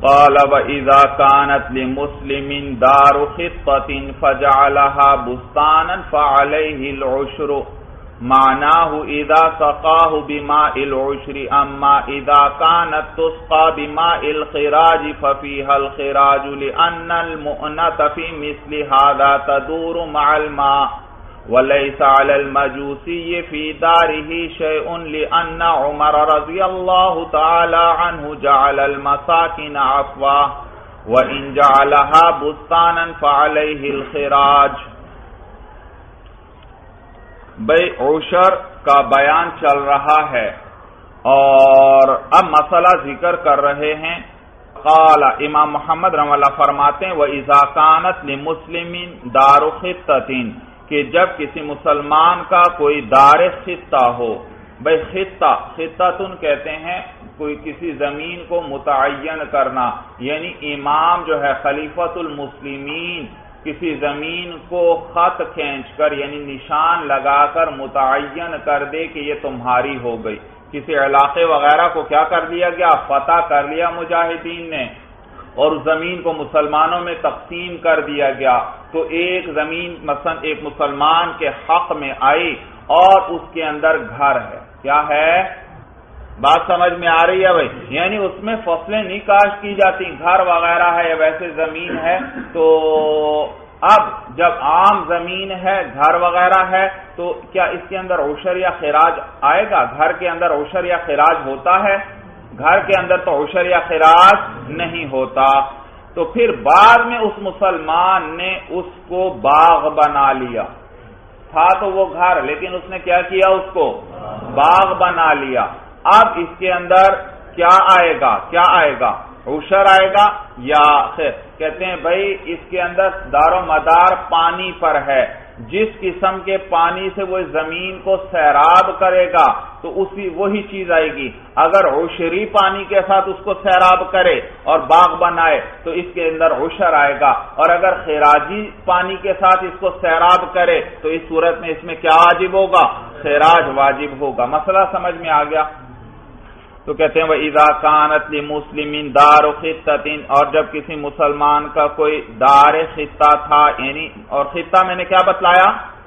قال وَإِذَا كَانَتْ لِمُسْلِمٍ دَارُ خِطَّةٍ فَجَعَلَهَا بُسْتَانًا فَعَلَيْهِ الْعُشْرُ معناه إذا سقاه بماء العشر أما إذا كانت تسقى بماء الخراج ففيها الخراج لأن المؤنة في مثل هذا تدور مع الماء وليس على المجوسي في داره شيء لأن عمر رضي الله تعالى عنه جعل المساكن عفوا وإن جعلها بستانا فعليه الخراج. بھئی عشر کا بیان چل رہا ہے اور اب مسئلہ ذکر کر رہے ہیں. قال امام محمد رحمہ اللہ فرماتے ہیں وَإِذَا كَانَتْ لِمُسْلِمٍ دَارُ خِطَّةٍ کہ جب کسی مسلمان کا کوئی دار خطہ ہو. بھئی خطہ کہتے ہیں کوئی کسی زمین کو متعین کرنا، یعنی امام جو ہے خلیفۃ المسلمین کسی زمین کو خط کھینچ کر یعنی نشان لگا کر متعین کر دے کہ یہ تمہاری ہو گئی. کسی علاقے وغیرہ کو کیا کر دیا گیا؟ فتح کر لیا مجاہدین نے اور زمین کو مسلمانوں میں تقسیم کر دیا گیا. تو ایک زمین مثلا ایک مسلمان کے حق میں آئی اور اس کے اندر گھر ہے. کیا ہے؟ بات سمجھ میں آ رہی ہے بھائی؟ یعنی اس میں فصلیں نہیں کاشت کی جاتی، گھر وغیرہ ہے یا ویسے زمین ہے. تو اب جب عام زمین ہے، گھر وغیرہ ہے، تو کیا اس کے اندر عشر یا خراج آئے گا؟ گھر کے اندر عشر یا خراج ہوتا ہے؟ گھر کے اندر تو عشر یا خراج نہیں ہوتا. تو پھر بعد میں اس مسلمان نے اس کو باغ بنا لیا. تھا تو وہ گھر، لیکن اس نے کیا کیا؟ اس کو باغ بنا لیا. اب اس کے اندر کیا آئے گا؟ عشر آئے گا یا خیر؟ کہتے ہیں بھائی اس کے اندر دار و مدار پانی پر ہے. جس قسم کے پانی سے وہ زمین کو سیراب کرے گا تو وہی چیز آئے گی. اگر عشری پانی کے ساتھ اس کو سیراب کرے اور باغ بنائے تو اس کے اندر عشر آئے گا، اور اگر خراجی پانی کے ساتھ اس کو سیراب کرے تو اس صورت میں اس میں کیا واجب ہوگا؟ خراج واجب ہوگا. مسئلہ سمجھ میں آ گیا؟ تو کہتے ہیں وَإِذَا كَانَتْ لِمُسْلِمٍ دَارُ خِطَّةٍ اور جب کسی مسلمان کا کوئی دار خطہ تھا، یعنی اور خطہ میں نے کیا بتلایا؟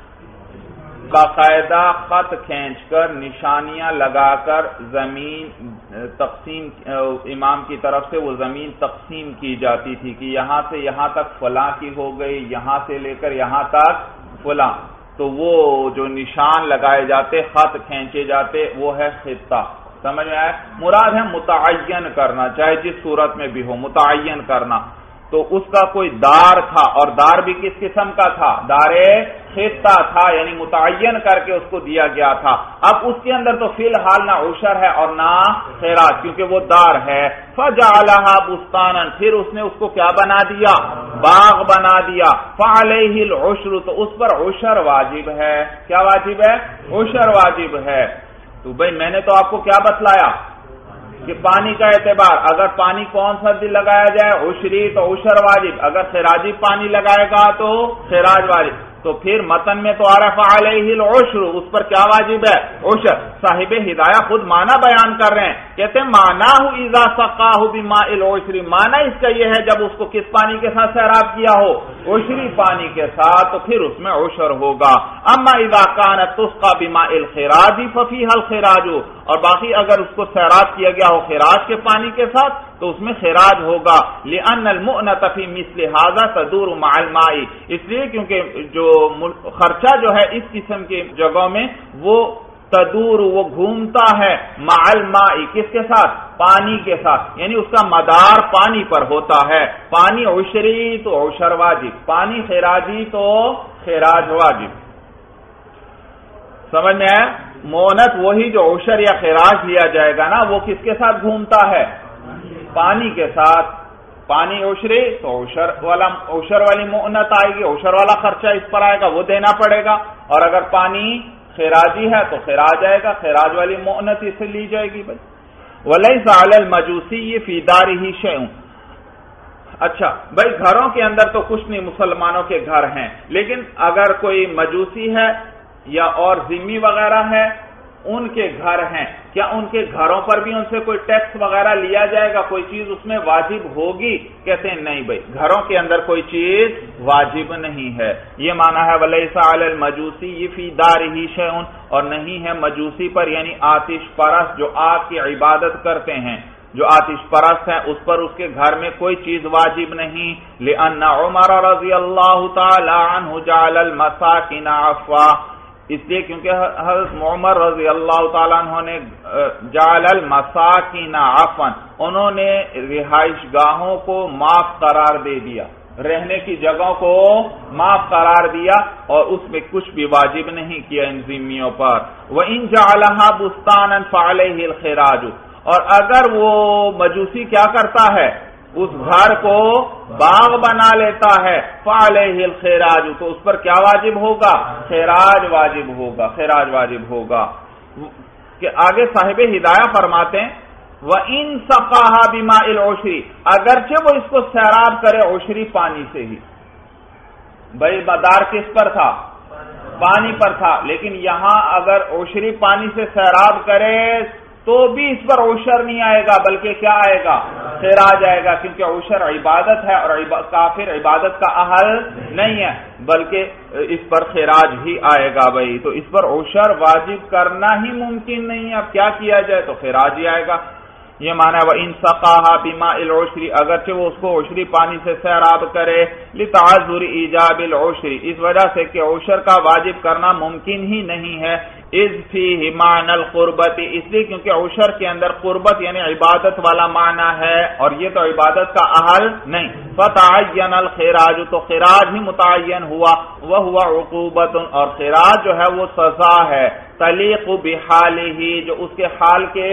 باقاعدہ خط کھینچ کر نشانیاں لگا کر زمین تقسیم، امام کی طرف سے وہ زمین تقسیم کی جاتی تھی کہ یہاں سے یہاں تک فلاں کی ہو گئی، یہاں سے لے کر یہاں تک فلاں. تو وہ جو نشان لگائے جاتے، خط کھینچے جاتے، وہ ہے خطہ. سمجھ میں آئے؟ مراد ہے متعین کرنا، چاہے جس صورت میں بھی ہو متعین کرنا. تو اس کا کوئی دار تھا، اور دار بھی کس قسم کا تھا؟ دار خطہ تھا، یعنی متعین کر کے اس کو دیا گیا تھا. اب اس کے اندر تو فی الحال نہ عشر ہے اور نہ خراج، کیونکہ وہ دار ہے. فجعلها بستانا پھر اس نے اس کو کیا بنا دیا؟ باغ بنا دیا. فعليه العشر تو اس پر عشر واجب ہے. کیا واجب ہے؟ عشر واجب ہے. تو بھئی میں نے تو آپ کو کیا بتلایا کہ پانی کا اعتبار، اگر پانی کون سا دل لگایا جائے؟ عشری، تو عشر واجب. اگر خراجی پانی لگائے گا تو خراج واجب. تو پھر متن میں تو عرف علیہ العشر، اس پر کیا واجب ہے؟ عشر. صاحب ہدایہ خود معنی بیان کر رہے ہیں، کہتے ہیں معناہ اذا سقاہ بماء العشر، معنی اس کا یہ ہے جب اس کو کس پانی کے ساتھ سیراب کیا ہو؟ عشری پانی کے ساتھ، تو پھر اس میں عشر ہوگا. اما اذا كانت تسقى بماء الخراج ففيها الخراج، اور باقی اگر اس کو سیراب کیا گیا ہو خراج کے پانی کے ساتھ تو اس میں خراج ہوگا. لأن المؤنة في مثل هذا تدور مع الماء، اس لیے کیونکہ جو خرچہ جو ہے اس قسم کی جگہوں میں وہ تدور، وہ گھومتا ہے مع الماء، کس کے ساتھ؟ پانی کے ساتھ، یعنی اس کا مدار پانی پر ہوتا ہے. پانی عشری تو عشر واجب، پانی خراجی تو خراج واجب. سمجھ میں ہے؟ مونت وہی جو عشر یا خراج لیا جائے گا نا، وہ کس کے ساتھ گھومتا ہے؟ پانی کے ساتھ. پانی عشری تو عشر والی مؤنت آئے گی، عشر والا خرچہ اس پر آئے گا، وہ دینا پڑے گا. اور اگر پانی خراجی ہے تو خراج آئے گا، خراج والی مؤنت اس سے لی جائے گی. بھائی وَلَيْسَ عَلَى الْمَجُوسِيِّ فِي دَارِهِ شَيْءٌ. اچھا بھائی گھروں کے اندر تو کچھ نہیں، مسلمانوں کے گھر ہیں، لیکن اگر کوئی مجوسی ہے یا اور ذمی وغیرہ ہے ان کے گھر ہیں، کیا ان کے گھروں پر بھی ان سے کوئی ٹیکس وغیرہ لیا جائے گا، کوئی چیز اس میں واجب ہوگی؟ کہتے ہیں نہیں بھائی، گھروں کے اندر کوئی چیز واجب نہیں ہے۔ یہ معنی ہے وَلَيْسَ عَلَى الْمَجُوسِيِّ فِي دَارِهِ شَيْءٌ، اور نہیں ہے مجوسی پر یعنی آتش پرست جو آگ کی عبادت کرتے ہیں، جو آتش پرست ہیں، اس پر اس کے گھر میں کوئی چیز واجب نہیں۔ لِأَنَّ عُمَرَ رضی اللہ تعالی عنہ جعل المساکن عفوا، اس لیے کیونکہ حضرت عمر رضی اللہ تعالیٰ عنہ نے جعل المساکن عفوا، انہوں نے رہائش گاہوں کو معاف قرار دے دیا، رہنے کی جگہوں کو معاف قرار دیا، اور اس میں کچھ بھی واجب نہیں کیا ان ذمیوں پر۔ وَإِن جَعَلَهَا بُسْتَانًا فَعَلَيْهِ الْخِرَاجُ، اور اگر وہ مجوسی کیا کرتا ہے، اس گھر کو باغ بنا لیتا ہے، فَعَلَيْهِ الْخِرَاجُ، تو اس پر کیا واجب ہوگا؟ خراج واجب ہوگا، خراج واجب ہوگا۔ کہ آگے صاحب ہدایہ فرماتے ہیں وَإِن سَقَاهَا بِمَاءِ الْعُشْرِ، اگرچہ وہ اس کو سیراب کرے عشری پانی سے ہی، بھئی مدار کس پر تھا؟ پانی پر تھا، لیکن یہاں اگر عشری پانی سے سیراب کرے تو بھی اس پر عشر نہیں آئے گا، بلکہ کیا آئے گا؟ خراج آئے گا، کیونکہ عشر عبادت ہے اور کافر عبادت کا اہل نہیں ہے، بلکہ اس پر خراج ہی آئے گا بھائی۔ تو اس پر عشر واجب کرنا ہی ممکن نہیں ہے، اب کیا کیا جائے؟ تو خراج ہی آئے گا۔ یہ معنی ہے وَإِن سَقَاهَا بِمَاءِ الْعُشْرِ، اگرچہ وہ اس کو عشری پانی سے سیراب کرے، لِتَعَذُّرِ ایجاب العشر، اس وجہ سے کہ عشر کا واجب کرنا ممکن ہی نہیں ہے، اذ فیہ معنی القربت، اس لیے کیونکہ عشر کے اندر قربت یعنی عبادت والا معنی ہے، اور یہ تو عبادت کا اہل نہیں، فَتَعَيَّنَ الْخِرَاجُ، تو خراج ہی متعین ہوا، وَهُوَ عُقُوبَةٌ، اور خراج جو ہے وہ سزا ہے، تَلِيقُ بِحَالِهِ، جو اس کے حال کے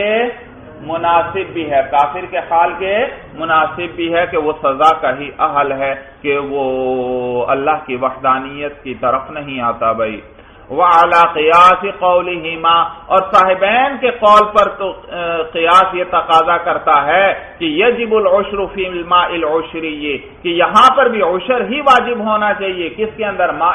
مناسب بھی ہے، کافر کے حال کے مناسب بھی ہے کہ وہ سزا کا ہی اہل ہے کہ وہ اللہ کی وحدانیت کی طرف نہیں آتا بھائی۔ وَعَلَى قِيَاسِ قَوْلِهِمَا، اور صاحبین کے قول پر تو قیاس یہ تقاضا کرتا ہے کہ یجب العشر فی الماء العشری، کہ یہاں پر بھی عشر ہی واجب ہونا چاہیے، کس کے اندر؟ ماء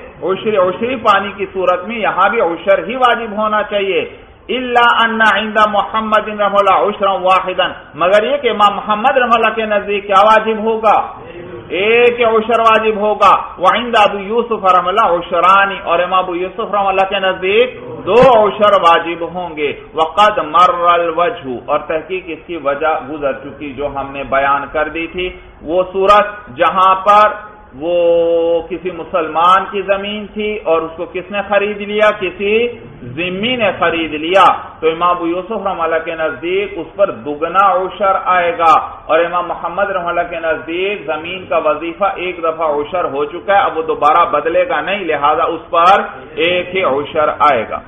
عشری پانی کی صورت میں یہاں بھی عشر ہی واجب ہونا چاہیے، الا ان عند محمد رحمہ اللہ عشرا واحدا، مگر یہ کہ امام محمد رحمہ اللہ کے نزدیک کیا واجب ہوگا؟ ایک عشر واجب ہوگا، وعند ابو یوسف رحمہ اللہ عشرانی، اور امام ابو یوسف رحمہ اللہ کے نزدیک 2 عشر واجب ہوں گے۔ وقد مر الوجہ، اور تحقیق اس کی وجہ گزر چکی جو ہم نے بیان کر دی تھی، وہ صورت جہاں پر وہ کسی مسلمان کی زمین تھی اور اس کو کس نے خرید لیا؟ کسی ذمی نے خرید لیا، تو امام ابو یوسف رحمہ اللہ کے نزدیک اس پر دگنا عشر آئے گا، اور امام محمد رحمہ اللہ کے نزدیک زمین کا وظیفہ ایک دفعہ عشر ہو چکا ہے، اب وہ دوبارہ بدلے گا نہیں، لہذا اس پر ایک ہی عشر آئے گا۔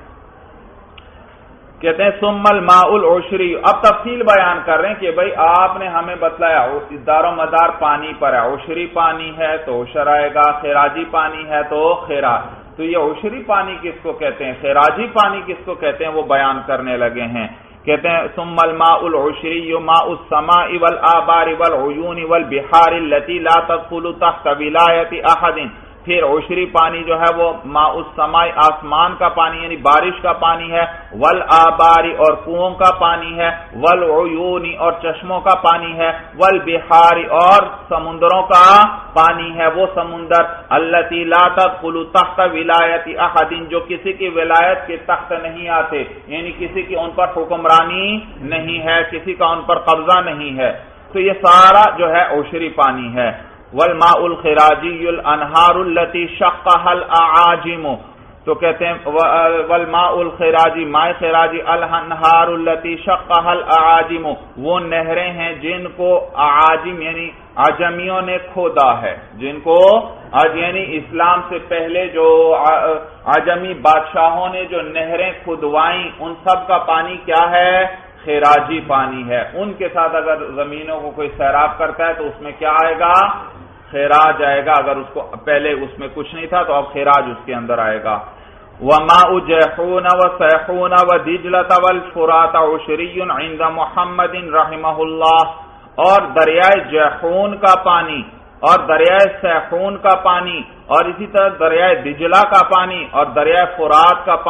کہتے ہیں ثم الماء العشری، اب تفصیل بیان کر رہے ہیں کہ بھئی آپ نے ہمیں بتلایا دار و مدار پانی پر ہے، عشری پانی ہے تو عشر آئے گا، خراجی پانی ہے تو خراج، تو یہ عشری پانی کس کو کہتے ہیں، خراجی پانی کس کو کہتے ہیں، وہ بیان کرنے لگے ہیں۔ کہتے ہیں ثم الماء العشری ماء السماء والآبار والعیون والبحار التي لا تدخل تحت ولایت احد، پھر عشری پانی جو ہے وہ ماء السماء آسمان کا پانی یعنی بارش کا پانی ہے، والآبار اور کنوؤں کا پانی ہے، والعیون اور چشموں کا پانی ہے، والبحار اور سمندروں کا پانی ہے، وہ سمندر التی لا تدخل تحت ولایت احد، جو کسی کی ولایت کے تحت نہیں آتے، یعنی کسی کی ان پر حکمرانی نہیں ہے، کسی کا ان پر قبضہ نہیں ہے، تو یہ سارا جو ہے عشری پانی ہے۔ والماء الخراجی الانہار التي شقها الاعاجم، تو کہتے ہیں والماء الخراجی، ماء خراجی الانہار التي شقها الاعاجم، وہ نہریں ہیں جن کو اعاجم یعنی عجمیوں نے کھودا ہے، جن کو یعنی اسلام سے پہلے جو عجمی بادشاہوں نے جو نہریں کھدوائیں، ان سب کا پانی کیا ہے؟ خراجی پانی ہے۔ ان کے ساتھ اگر زمینوں کو کوئی سیراب کرتا ہے تو اس میں کیا آئے گا؟ خراج آئے گا، اگر اس کو پہلے اس میں کچھ نہیں تھا تو اب خراج اس کے اندر آئے گا۔ وَمَاءُ جَيْحُونَ وَسَيْحُونَ وَدِجْلَةَ وَالْفُرَاتَ عُشْرِيٌّ عِنْدَ مُحَمَّدٍ رحمہ اللہ، اور دریائے جیحون کا پانی اور دریائے سیحون کا پانی اور اسی طرح دریائے دجلہ کا پانی اور دریائے فرات کا پانی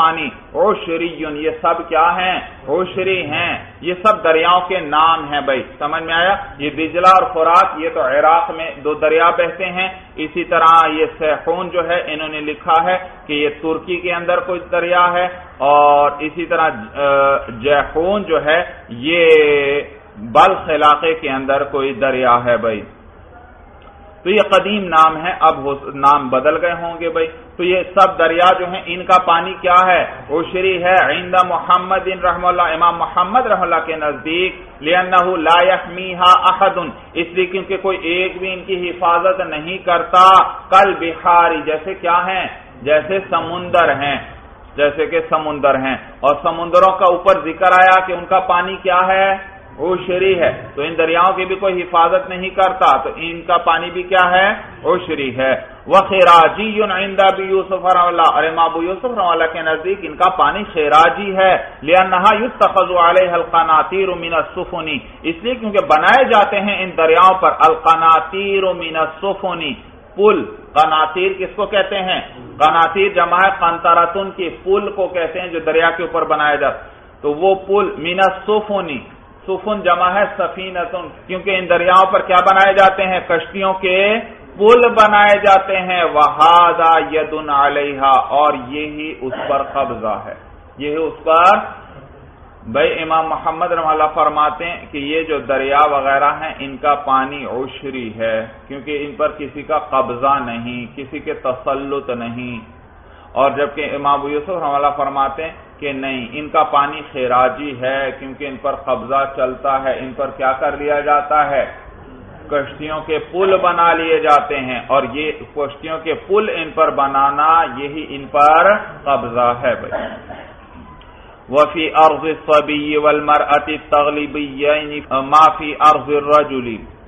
عشری، یہ سب کیا ہیں؟ عشری ہیں. یہ سب دریاؤں کے نام ہیں بھائی، سمجھ میں آیا؟ یہ دجلہ اور فرات یہ تو عراق میں دو دریا بہتے ہیں. اسی طرح یہ سیحون جو ہے انہوں نے لکھا ہے کہ یہ ترکی کے اندر کوئی دریا ہے، اور اسی طرح جیحون جو ہے یہ بلخ علاقے کے اندر کوئی دریا ہے بھائی. تو یہ قدیم نام ہے، اب نام بدل گئے ہوں گے بھائی. تو یہ سب دریا جو ہیں ان کا پانی کیا ہے؟ عشری ہے. عند محمد رحمہ اللہ، امام محمد رحمہ اللہ کے نزدیک، لأنہ لا يحمیھا احد، اس لیے کیونکہ کوئی ایک بھی ان کی حفاظت نہیں کرتا. کل بحاری، جیسے کیا ہیں؟ جیسے سمندر ہیں، جیسے کہ سمندر ہیں. اور سمندروں کا اوپر ذکر آیا کہ ان کا پانی کیا ہے؟ عشری ہے. تو ان دریاؤں کی بھی کوئی حفاظت نہیں کرتا، تو ان کا پانی بھی کیا ہے؟ عشری ہے. وخراجی عند ابی یوسف رحمہ اللہ، اور امام ابو یوسف رحمہ اللہ کے نزدیک ان کا پانی خراجی ہے. لأنها يتخذ عليها القناطير من السفن، اس لیے کیونکہ بنائے جاتے ہیں ان دریاؤں پر القناطير من السفن، پل. قناطیر کس کو کہتے ہیں؟ قناطیر جمع ہے قنطرتن کی، پل کو کہتے ہیں جو دریا کے اوپر بنایا جاتا. تو وہ پل من السفن، سفن جمع ہے سفینتن، کیونکہ ان دریاؤں پر کیا بنائے جاتے ہیں؟ کشتیوں کے پل بنائے جاتے ہیں. وہذا ید علیہا، اور یہی اس پر قبضہ ہے، یہی اس پر. بھائی امام محمد رحمہ اللہ فرماتے ہیں کہ یہ جو دریا وغیرہ ہیں ان کا پانی عشری ہے، کیونکہ ان پر کسی کا قبضہ نہیں، کسی کے تسلط نہیں. اور جبکہ امام ابو یوسف رحمہ اللہ فرماتے ہیں کہ نہیں، ان کا پانی خراجی ہے، کیونکہ ان پر قبضہ چلتا ہے، ان پر کیا کر لیا جاتا ہے؟ کشتیوں کے پل بنا لیے جاتے ہیں، اور یہ کشتیوں کے پل ان پر بنانا یہی ان پر قبضہ ہے بھائی. وفی ارض الصبی والمرأة التغلبیین ما فی ارض الرجل،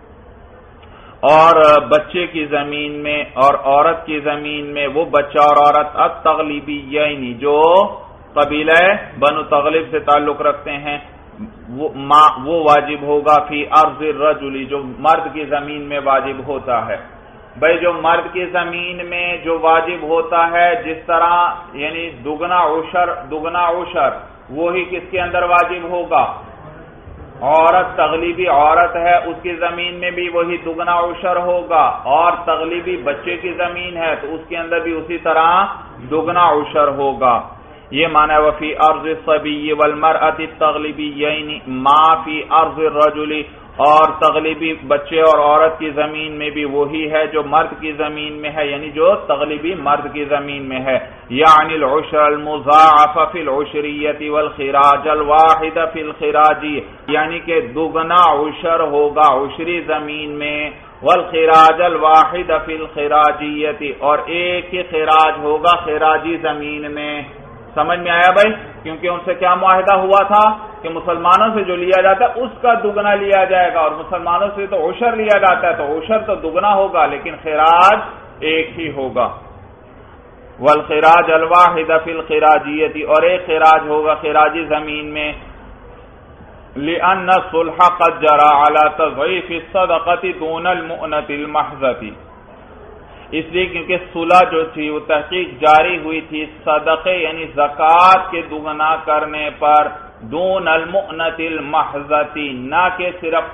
اور بچے کی زمین میں اور عورت کی زمین میں وہ بچہ اور عورت التغلبیین جو قبیلہ بنو تغلب سے تعلق رکھتے ہیں، وہ واجب ہوگا فی ارض الرجل، جو مرد کی زمین میں واجب ہوتا ہے. بھائی جو مرد کی زمین میں جو واجب ہوتا ہے، جس طرح یعنی دگنا عشر وہی کس کے اندر واجب ہوگا؟ عورت، تغلیبی عورت ہے اس کی زمین میں بھی وہی دگنا عشر ہوگا، اور تغلیبی بچے کی زمین ہے تو اس کے اندر بھی اسی طرح دگنا عشر ہوگا. یہ معنی وفی ارض الصبی والمرأة التغلبیین ما فی ارض الرجل، اور تغلیبی بچے اور عورت کی زمین میں بھی وہی ہے جو مرد کی زمین میں ہے، یعنی جو تغلیبی مرد کی زمین میں ہے. یعنی العشر المضاعف فی العشریۃ والخراج الواحد فی الخراجی، یعنی کہ دگنا عشر ہوگا عشری زمین میں، والخراج الواحد فی الخراجیۃ، اور ایک ہی خراج ہوگا خراجی زمین میں. سمجھ میں آیا بھائی؟ کیونکہ ان سے کیا معاہدہ ہوا تھا کہ مسلمانوں سے جو لیا جاتا ہے اس کا دگنا لیا جائے گا، اور مسلمانوں سے تو عشر لیا جاتا ہے تو عشر تو دگنا ہوگا لیکن خراج ایک ہی ہوگا. والخراج الواحد فی الخراجیۃ، اور ایک خراج ہوگا خراجی زمین میں. لأن الصلح قد جرى على تضعیف الصدقۃ دون المؤنۃ المحضۃ، اس لیے کیونکہ صلح جو تھی وہ تحقیق جاری ہوئی تھی صدقے یعنی زکوٰۃ کے دگنا کرنے پر، دون المؤنۃ المحضۃ، نہ کہ صرف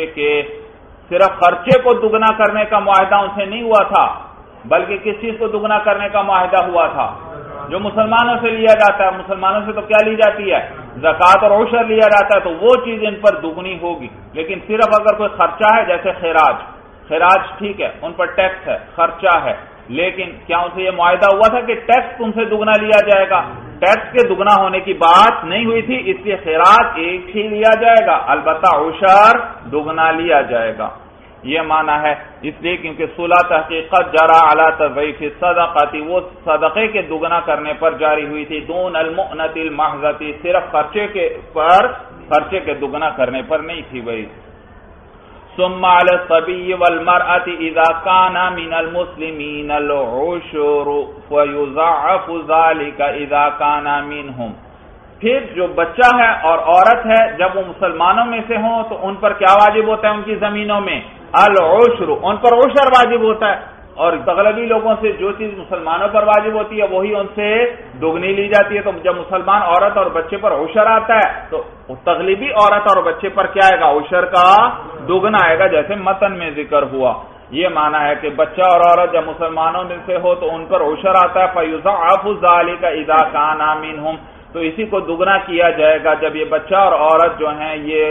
خرچے کو دگنا کرنے کا معاہدہ ان سے نہیں ہوا تھا، بلکہ کس چیز کو دگنا کرنے کا معاہدہ ہوا تھا؟ جو مسلمانوں سے لیا جاتا ہے. مسلمانوں سے تو کیا لی جاتی ہے؟ زکوٰۃ اور عشر لیا جاتا ہے، تو وہ چیز ان پر دگنی ہوگی. لیکن صرف اگر کوئی خرچہ ہے، جیسے خراج ٹھیک ہے، ان پر ٹیکس ہے، خرچہ ہے، لیکن کیا ان سے یہ معاہدہ ہوا تھا کہ ٹیکس تم سے دگنا لیا جائے گا؟ ٹیکس کے دگنا ہونے کی بات نہیں ہوئی تھی، اس لیے خراج ایک ہی لیا جائے گا، البتہ عشر دگنا لیا جائے گا. یہ معنی ہے، اس لیے کیونکہ صلح تحقیقت جرى على تضعیف الصدقۃ، وہ صدقے کے دگنا کرنے پر جاری ہوئی تھی، دون المؤنۃ المحضۃ، صرف خرچے کے دگنا کرنے پر نہیں تھی بھائی. ثم على الصبي والمرأة إذا كان من المسلمين العشر ويضاعف ذلك إذا كان منهم، پھر جو بچہ ہے اور عورت ہے جب وہ مسلمانوں میں سے ہوں تو ان پر کیا واجب ہوتا ہے؟ ان کی زمینوں میں العشر، ان پر عشر واجب ہوتا ہے، اور تغلبی لوگوں سے جو چیز مسلمانوں پر واجب ہوتی ہے وہی ان سے دگنی لی جاتی ہے. تو جب مسلمان عورت اور بچے پر عشر آتا ہے تو تغلبی عورت اور بچے پر کیا آئے گا؟ عشر کا دگنا آئے گا، جیسے متن میں ذکر ہوا. یہ معنی ہے کہ بچہ اور عورت جب مسلمانوں میں سے ہو تو ان پر عشر آتا ہے. فَيُضَاعَفُ ذَلِكَ إِذَا كَانَ مِنْهُمْ، تو اسی کو دگنا کیا جائے گا جب یہ بچہ اور عورت جو ہیں یہ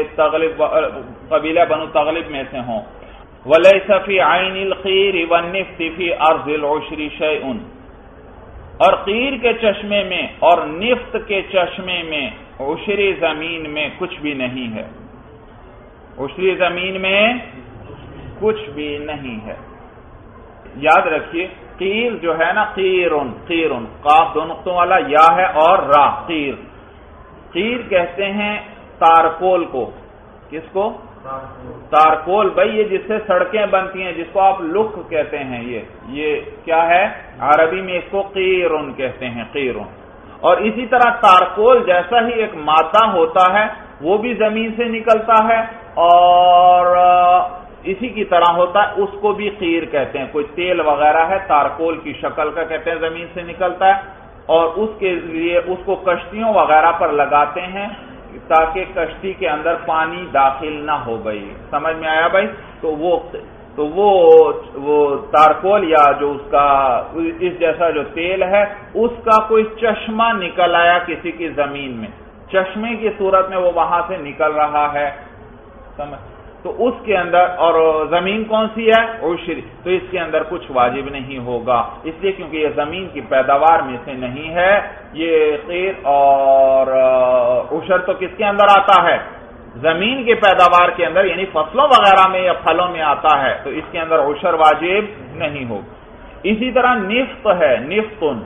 قبیلہ بنو تغلب میں سے ہوں. وَلَيْسَ فِي عَيْنِ الْقِيرِ وَالنِّفْتِ فِي أَرْضِ الْعُشْرِ شَيْءٌ، اور قیر کے چشمے میں اور نفت کے چشمے میں عشری زمین میں کچھ بھی نہیں ہے. عشری زمین میں کچھ بھی نہیں ہے. یاد رکھیے قیر جو ہے نا، قیرن، قیرن، قاف دو نقطوں والا یا ہے اور را، قیر. قیر کہتے ہیں تارکول کو. کس کو؟ تارکول. بھائی یہ جس سے سڑکیں بنتی ہیں، جس کو آپ لکھ کہتے ہیں، یہ کیا ہے؟ عربی میں اس کو قیرن کہتے ہیں، قیرن. اور اسی طرح تارکول جیسا ہی ایک مادہ ہوتا ہے وہ بھی زمین سے نکلتا ہے، اور اسی کی طرح ہوتا ہے، اس کو بھی قیر کہتے ہیں. کوئی تیل وغیرہ ہے تارکول کی شکل کا، کہتے ہیں زمین سے نکلتا ہے، اور اس کے لیے اس کو کشتیوں وغیرہ پر لگاتے ہیں تاکہ کشتی کے اندر پانی داخل نہ ہو. بھائی سمجھ میں آیا بھائی؟ تو وہ تارکول یا جو اس کا اس جیسا جو تیل ہے اس کا کوئی چشمہ نکل آیا کسی کی زمین میں، چشمے کی صورت میں وہ وہاں سے نکل رہا ہے. سمجھ؟ تو اس کے اندر، اور زمین کون سی ہے؟ عشری. تو اس کے اندر کچھ واجب نہیں ہوگا، اس لیے کیونکہ یہ زمین کی پیداوار میں سے نہیں ہے. یہ قیر اور عشر تو کس کے اندر آتا ہے؟ زمین کے پیداوار کے اندر، یعنی فصلوں وغیرہ میں یا پھلوں میں آتا ہے، تو اس کے اندر عشر واجب نہیں ہوگا. اسی طرح نفت ہے، نفتن.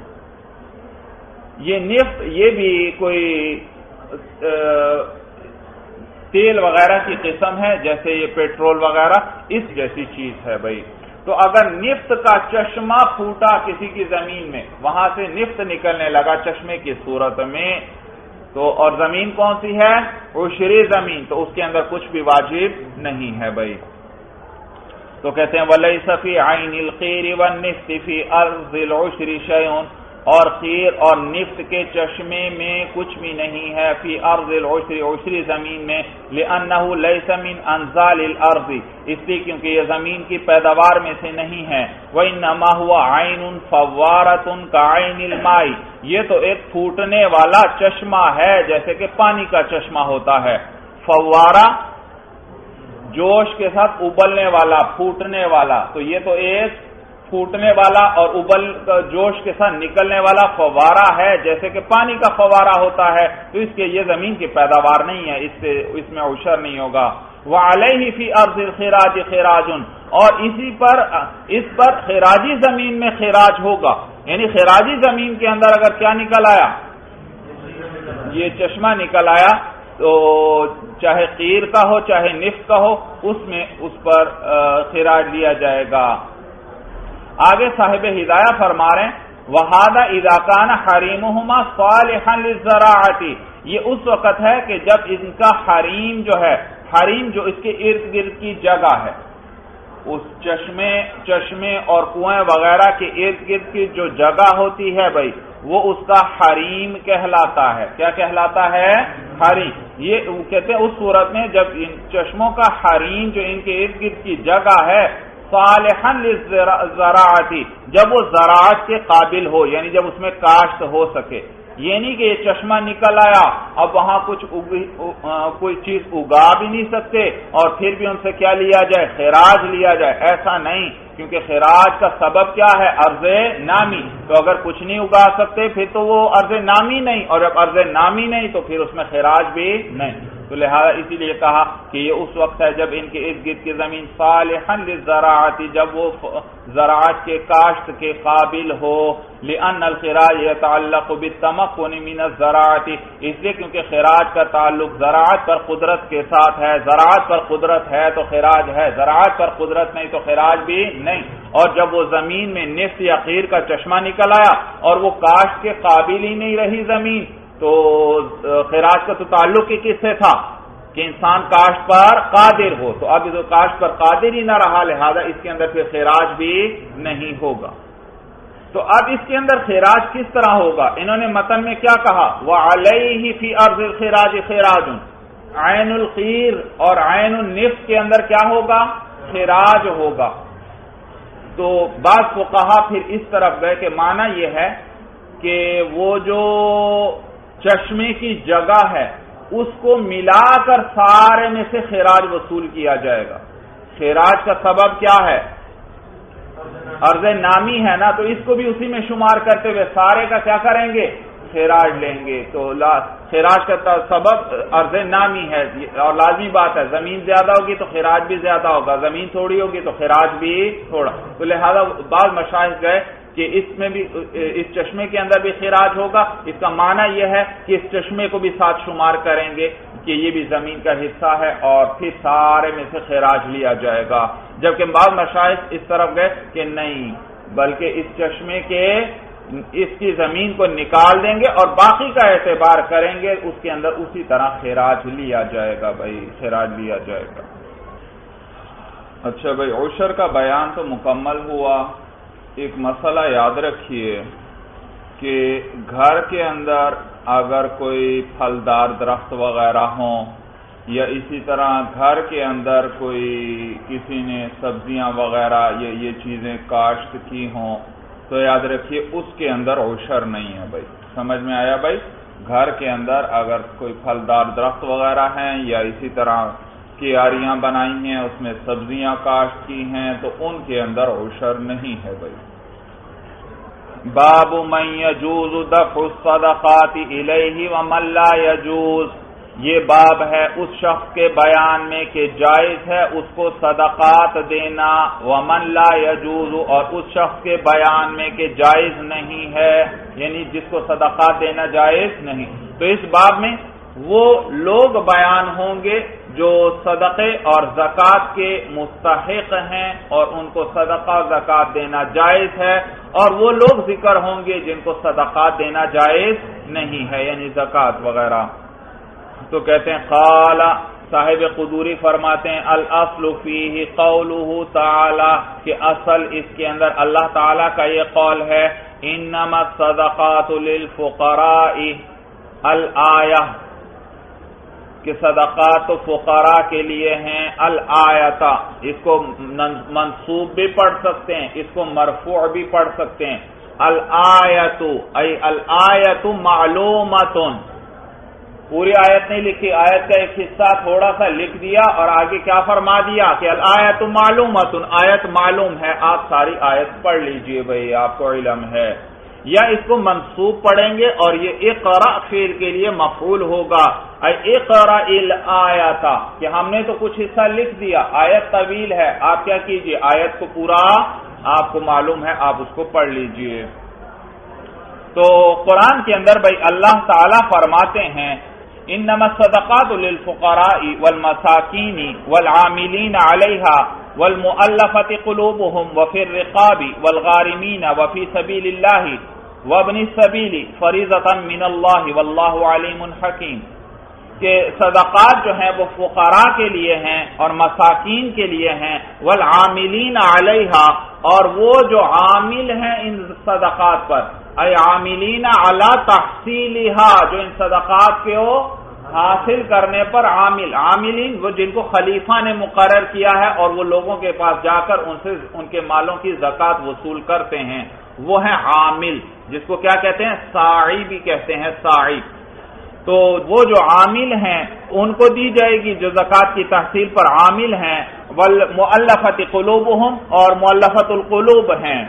یہ نفت یہ بھی کوئی تیل وغیرہ کی قسم ہے، جیسے یہ پیٹرول وغیرہ، اس جیسی چیز ہے بھائی. تو اگر نفت کا چشمہ پھوٹا کسی کی زمین میں، وہاں سے نفت نکلنے لگا چشمے کی صورت میں، تو اور زمین کون سی ہے؟ عشری زمین. تو اس کے اندر کچھ بھی واجب نہیں ہے بھائی. تو کہتے ہیں وَلَيْسَ فِي عَيْنِ الْقِيرِ وَالنِّفْتِ فِي أَرْضِ الْعُشْرِ شَيْءٌ، اور قیر اور نفت کے چشمے میں کچھ بھی نہیں ہے، فی ارض العشر، عشری زمین میں، لأنه ليس من انزال الارض، اس لیے کیونکہ یہ زمین کی پیداوار میں سے نہیں ہے. وانما هو عین فوارۃ کعین الماء، یہ تو ایک پھوٹنے والا چشمہ ہے جیسے کہ پانی کا چشمہ ہوتا ہے. فوارہ جوش کے ساتھ ابلنے والا، پھوٹنے والا، تو یہ تو ایک پھوٹنے والا اور جوش کے ساتھ نکلنے والا فوارہ ہے جیسے کہ پانی کا فوارہ ہوتا ہے. تو اس کے یہ زمین کی پیداوار نہیں ہے، اس میں عشر نہیں ہوگا. وعلیہ فی ارض الخراج خراج، اور اس پر خراجی زمین میں خراج ہوگا. یعنی خراجی زمین کے اندر اگر کیا نکل آیا؟ یہ چشمہ نکل آیا، تو چاہے قیر کا ہو چاہے نفت کا ہو، اس پر خراج لیا جائے گا. آگے صاحب ہدایہ فرما رہے ہیں وَهَذَا إِذَا كَانَ حَرِيمُهُمَا صَالِحًا لِلزَّرَاعَةِ، یہ اس وقت ہے کہ جب ان کا حریم جو ہے، حریم جو اس کے ارد گرد کی جگہ ہے، اس چشمے اور کنویں وغیرہ کے ارد گرد کی جو جگہ ہوتی ہے بھائی، وہ اس کا حریم کہلاتا ہے. کیا کہلاتا ہے؟ حریم. یہ کہتے ہیں اس صورت میں جب ان چشموں کا حریم جو ان کے ارد گرد کی جگہ ہے، صالحاً للزراعت، جب وہ زراعت کے قابل ہو، یعنی جب اس میں کاشت ہو سکے. یہ نہیں کہ یہ چشمہ نکل آیا، اب وہاں کوئی چیز اگا بھی نہیں سکتے اور پھر بھی ان سے کیا لیا جائے؟ خراج لیا جائے. ایسا نہیں، کیونکہ خراج کا سبب کیا ہے؟ ارض نامی. تو اگر کچھ نہیں اگا سکتے پھر تو وہ ارض نامی نہیں، اور جب ارض نامی نہیں تو پھر اس میں خراج بھی نہیں. تو لہذا اسی لیے کہا کہ یہ اس وقت ہے جب ان کے ارد گرد کی زمین صالحاً للزراعت، جب وہ زراعت کے کاشت کے قابل ہو. لأن الخراج يتعلق بالتمكن من الزراعت، اس لیے کیونکہ خراج کا تعلق زراعت پر قدرت کے ساتھ ہے. زراعت پر قدرت ہے تو خراج ہے، زراعت پر قدرت نہیں تو خراج بھی نہیں. اور جب وہ زمین میں نفت یا قیر کا چشمہ نکل آیا اور وہ کاشت کے قابل ہی نہیں رہی زمین، تو خراج کا تو تعلق ہی کس سے تھا؟ کہ انسان کاشت پر قادر ہو، تو اب جو کاشت پر قادر ہی نہ رہا، لہذا اس کے اندر پھر خراج بھی نہیں ہوگا۔ تو اب اس کے اندر خراج کس طرح ہوگا؟ انہوں نے متن میں کیا کہا؟ وَعَلَيْهِ فِي أَرْضِ الْخِرَاجِ خِرَاجٌ، عین القیر اور عین النفس کے اندر کیا ہوگا؟ خراج ہوگا۔ تو بعض فقہا پھر اس طرف گئے کہ معنی یہ ہے کہ وہ جو چشمے کی جگہ ہے اس کو ملا کر سارے میں سے خراج وصول کیا جائے گا۔ خراج کا سبب کیا ہے؟ عرض نامی ہے نا، تو اس کو بھی اسی میں شمار کرتے ہوئے سارے کا کیا کریں گے؟ خراج لیں گے۔ تو خراج کا سبب عرض نامی ہے اور لازمی بات ہے، زمین زیادہ ہوگی تو خراج بھی زیادہ ہوگا، زمین تھوڑی ہوگی تو خراج بھی تھوڑا، تو لہذا بعض مشاہد گئے کہ اس میں بھی، اس چشمے کے اندر بھی خراج ہوگا۔ اس کا معنی یہ ہے کہ اس چشمے کو بھی ساتھ شمار کریں گے کہ یہ بھی زمین کا حصہ ہے اور پھر سارے میں سے خراج لیا جائے گا، جبکہ بعض مشاہد اس طرف گئے کہ نہیں، بلکہ اس چشمے کے اس کی زمین کو نکال دیں گے اور باقی کا اعتبار کریں گے، اس کے اندر اسی طرح خراج لیا جائے گا، بھائی خراج لیا جائے گا۔ اچھا بھائی، عشر کا بیان تو مکمل ہوا۔ ایک مسئلہ یاد رکھیے کہ گھر کے اندر اگر کوئی پھلدار درخت وغیرہ ہوں یا اسی طرح گھر کے اندر کوئی کسی نے سبزیاں وغیرہ یہ چیزیں کاشت کی ہوں تو یاد رکھیے اس کے اندر عشر نہیں ہے بھائی۔ سمجھ میں آیا بھائی؟ گھر کے اندر اگر کوئی پھلدار درخت وغیرہ ہیں یا اسی طرح کیاریاں بنائی ہیں، اس میں سبزیاں کاشت کی ہیں، تو ان کے اندر عشر نہیں ہے بھائی۔ باب من یجوز دفع الصدقات الیہ ومن لا یجوز، یہ باب ہے اس شخص کے بیان میں کہ جائز ہے اس کو صدقات دینا، ومن لا یجوز، اور اس شخص کے بیان میں کہ جائز نہیں ہے، یعنی جس کو صدقات دینا جائز نہیں۔ تو اس باب میں وہ لوگ بیان ہوں گے جو صدقے اور زکوٰۃ کے مستحق ہیں اور ان کو صدقہ و زکوٰۃ دینا جائز ہے، اور وہ لوگ ذکر ہوں گے جن کو صدقات دینا جائز نہیں ہے، یعنی زکوٰۃ وغیرہ۔ تو کہتے ہیں قال صاحب قدوری فرماتے ہیں الاصل فیہ قولہ تعالی، کہ اصل اس کے اندر اللہ تعالی کا یہ قول ہے انما الصدقات للفقراء الآیہ، کہ صدقات تو فقراء کے لیے ہیں، الآیت، اس کو منصوب بھی پڑھ سکتے ہیں، اس کو مرفوع بھی پڑھ سکتے ہیں۔ الآیت ای الآیت معلومۃ، پوری آیت نہیں لکھی، آیت کا ایک حصہ تھوڑا سا لکھ دیا اور آگے کیا فرما دیا کہ الآیت معلومۃ، آیت معلوم ہے، آپ ساری آیت پڑھ لیجئے بھئی، آپ کو علم ہے۔ یا اس کو منصوب پڑھیں گے اور یہ اقرأ فعل کے لیے مفعول ہوگا، اے اقرأ الآیات، کہ ہم نے تو کچھ حصہ لکھ دیا، آیت طویل ہے، آپ کیا کیجئے آیت کو پورا آپ کو معلوم ہے آپ اس کو پڑھ لیجئے۔ تو قرآن کے اندر بھائی اللہ تعالی فرماتے ہیں انما الصدقات للفقراء والمساکین والعاملین علیہا والمؤلفة قلوبهم وفي الرقاب والغارمین وفي سبیل اللہ وابن السبیل فریضۃ من اللہ واللہ علیم حکیم، کہ صدقات جو ہیں وہ فقراء کے لیے ہیں اور مساکین کے لیے ہیں، والعاملین علیہا، اور وہ جو عامل ہیں ان صدقات پر، اے عاملین علی تحصیلہا، جو ان صدقات کے حاصل کرنے پر عامل، عاملین وہ جن کو خلیفہ نے مقرر کیا ہے اور وہ لوگوں کے پاس جا کر ان سے ان کے مالوں کی زکوٰۃ وصول کرتے ہیں، وہ ہیں عامل، جس کو کیا کہتے ہیں؟ ساعی بھی کہتے ہیں، ساعی۔ تو وہ جو عامل ہیں ان کو دی جائے گی جو زکوٰۃ کی تحصیل پر عامل ہیں، والمؤلفۃ قلوبہم، اور مؤلفۃ القلوب ہیں۔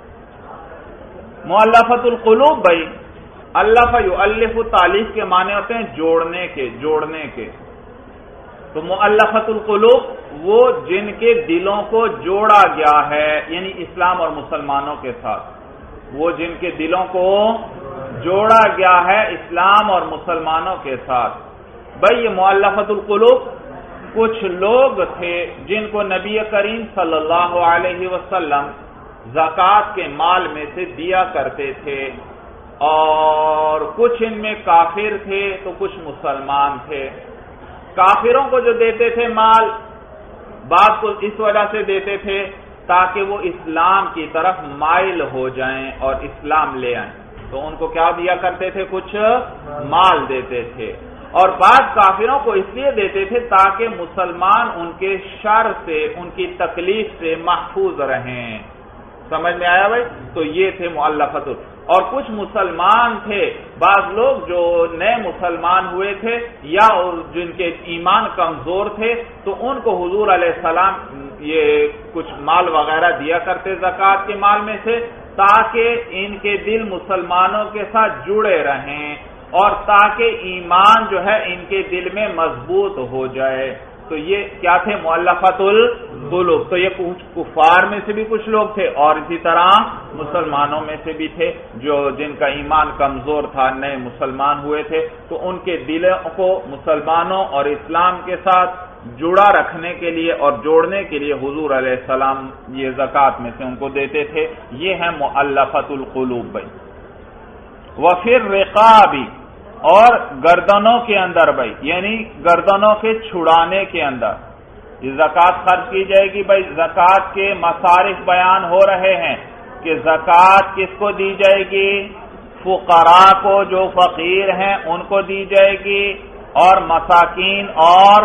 مؤلفۃ القلوب بھائی، الف یؤلف، تالیف کے معنی ہوتے ہیں جوڑنے کے، تو مؤلفۃ القلوب وہ جن کے دلوں کو جوڑا گیا ہے، یعنی اسلام اور مسلمانوں کے ساتھ، وہ جن کے دلوں کو جوڑا گیا ہے اسلام اور مسلمانوں کے ساتھ۔ بھائی یہ مؤلفۃ القلوب کچھ لوگ تھے جن کو نبی کریم صلی اللہ علیہ وسلم زکوٰۃ کے مال میں سے دیا کرتے تھے، اور کچھ ان میں کافر تھے تو کچھ مسلمان تھے۔ کافروں کو جو دیتے تھے مال، بعض کو اس وجہ سے دیتے تھے تاکہ وہ اسلام کی طرف مائل ہو جائیں اور اسلام لے آئیں، تو ان کو کیا دیا کرتے تھے؟ کچھ مال دیتے تھے. اور بعض کافروں کو اس لیے دیتے تھے تاکہ مسلمان ان کے شر سے، ان کی تکلیف سے محفوظ رہیں. سمجھ میں آیا بھائی؟ تو یہ تھے مؤلفۃ. اور کچھ مسلمان تھے، بعض لوگ جو نئے مسلمان ہوئے تھے یا جن کے ایمان کمزور تھے، تو ان کو حضور علیہ السلام یہ کچھ مال وغیرہ دیا کرتے زکوٰۃ کے مال میں سے، تاکہ ان کے دل مسلمانوں کے ساتھ جڑے رہیں اور تاکہ ایمان جو ہے ان کے دل میں مضبوط ہو جائے. تو یہ کیا تھے؟ مؤلفۃ القلوب. تو یہ کفار میں سے بھی کچھ لوگ تھے اور اسی طرح مسلمانوں میں سے بھی تھے جو جن کا ایمان کمزور تھا، نئے مسلمان ہوئے تھے، تو ان کے دلوں کو مسلمانوں اور اسلام کے ساتھ جڑا رکھنے کے لیے اور جوڑنے کے لیے حضور علیہ السلام یہ زکوٰۃ میں سے ان کو دیتے تھے. یہ ہے مؤلفۃ القلوب بھائی. وفی الرقاب، اور گردنوں کے اندر بھائی، یعنی گردنوں کے چھڑانے کے اندر یہ زکوٰۃ خرچ کی جائے گی بھائی. زکوٰۃ کے مصارف بیان ہو رہے ہیں کہ زکوٰۃ کس کو دی جائے گی؟ فقراء کو، جو فقیر ہیں ان کو دی جائے گی، اور مساکین اور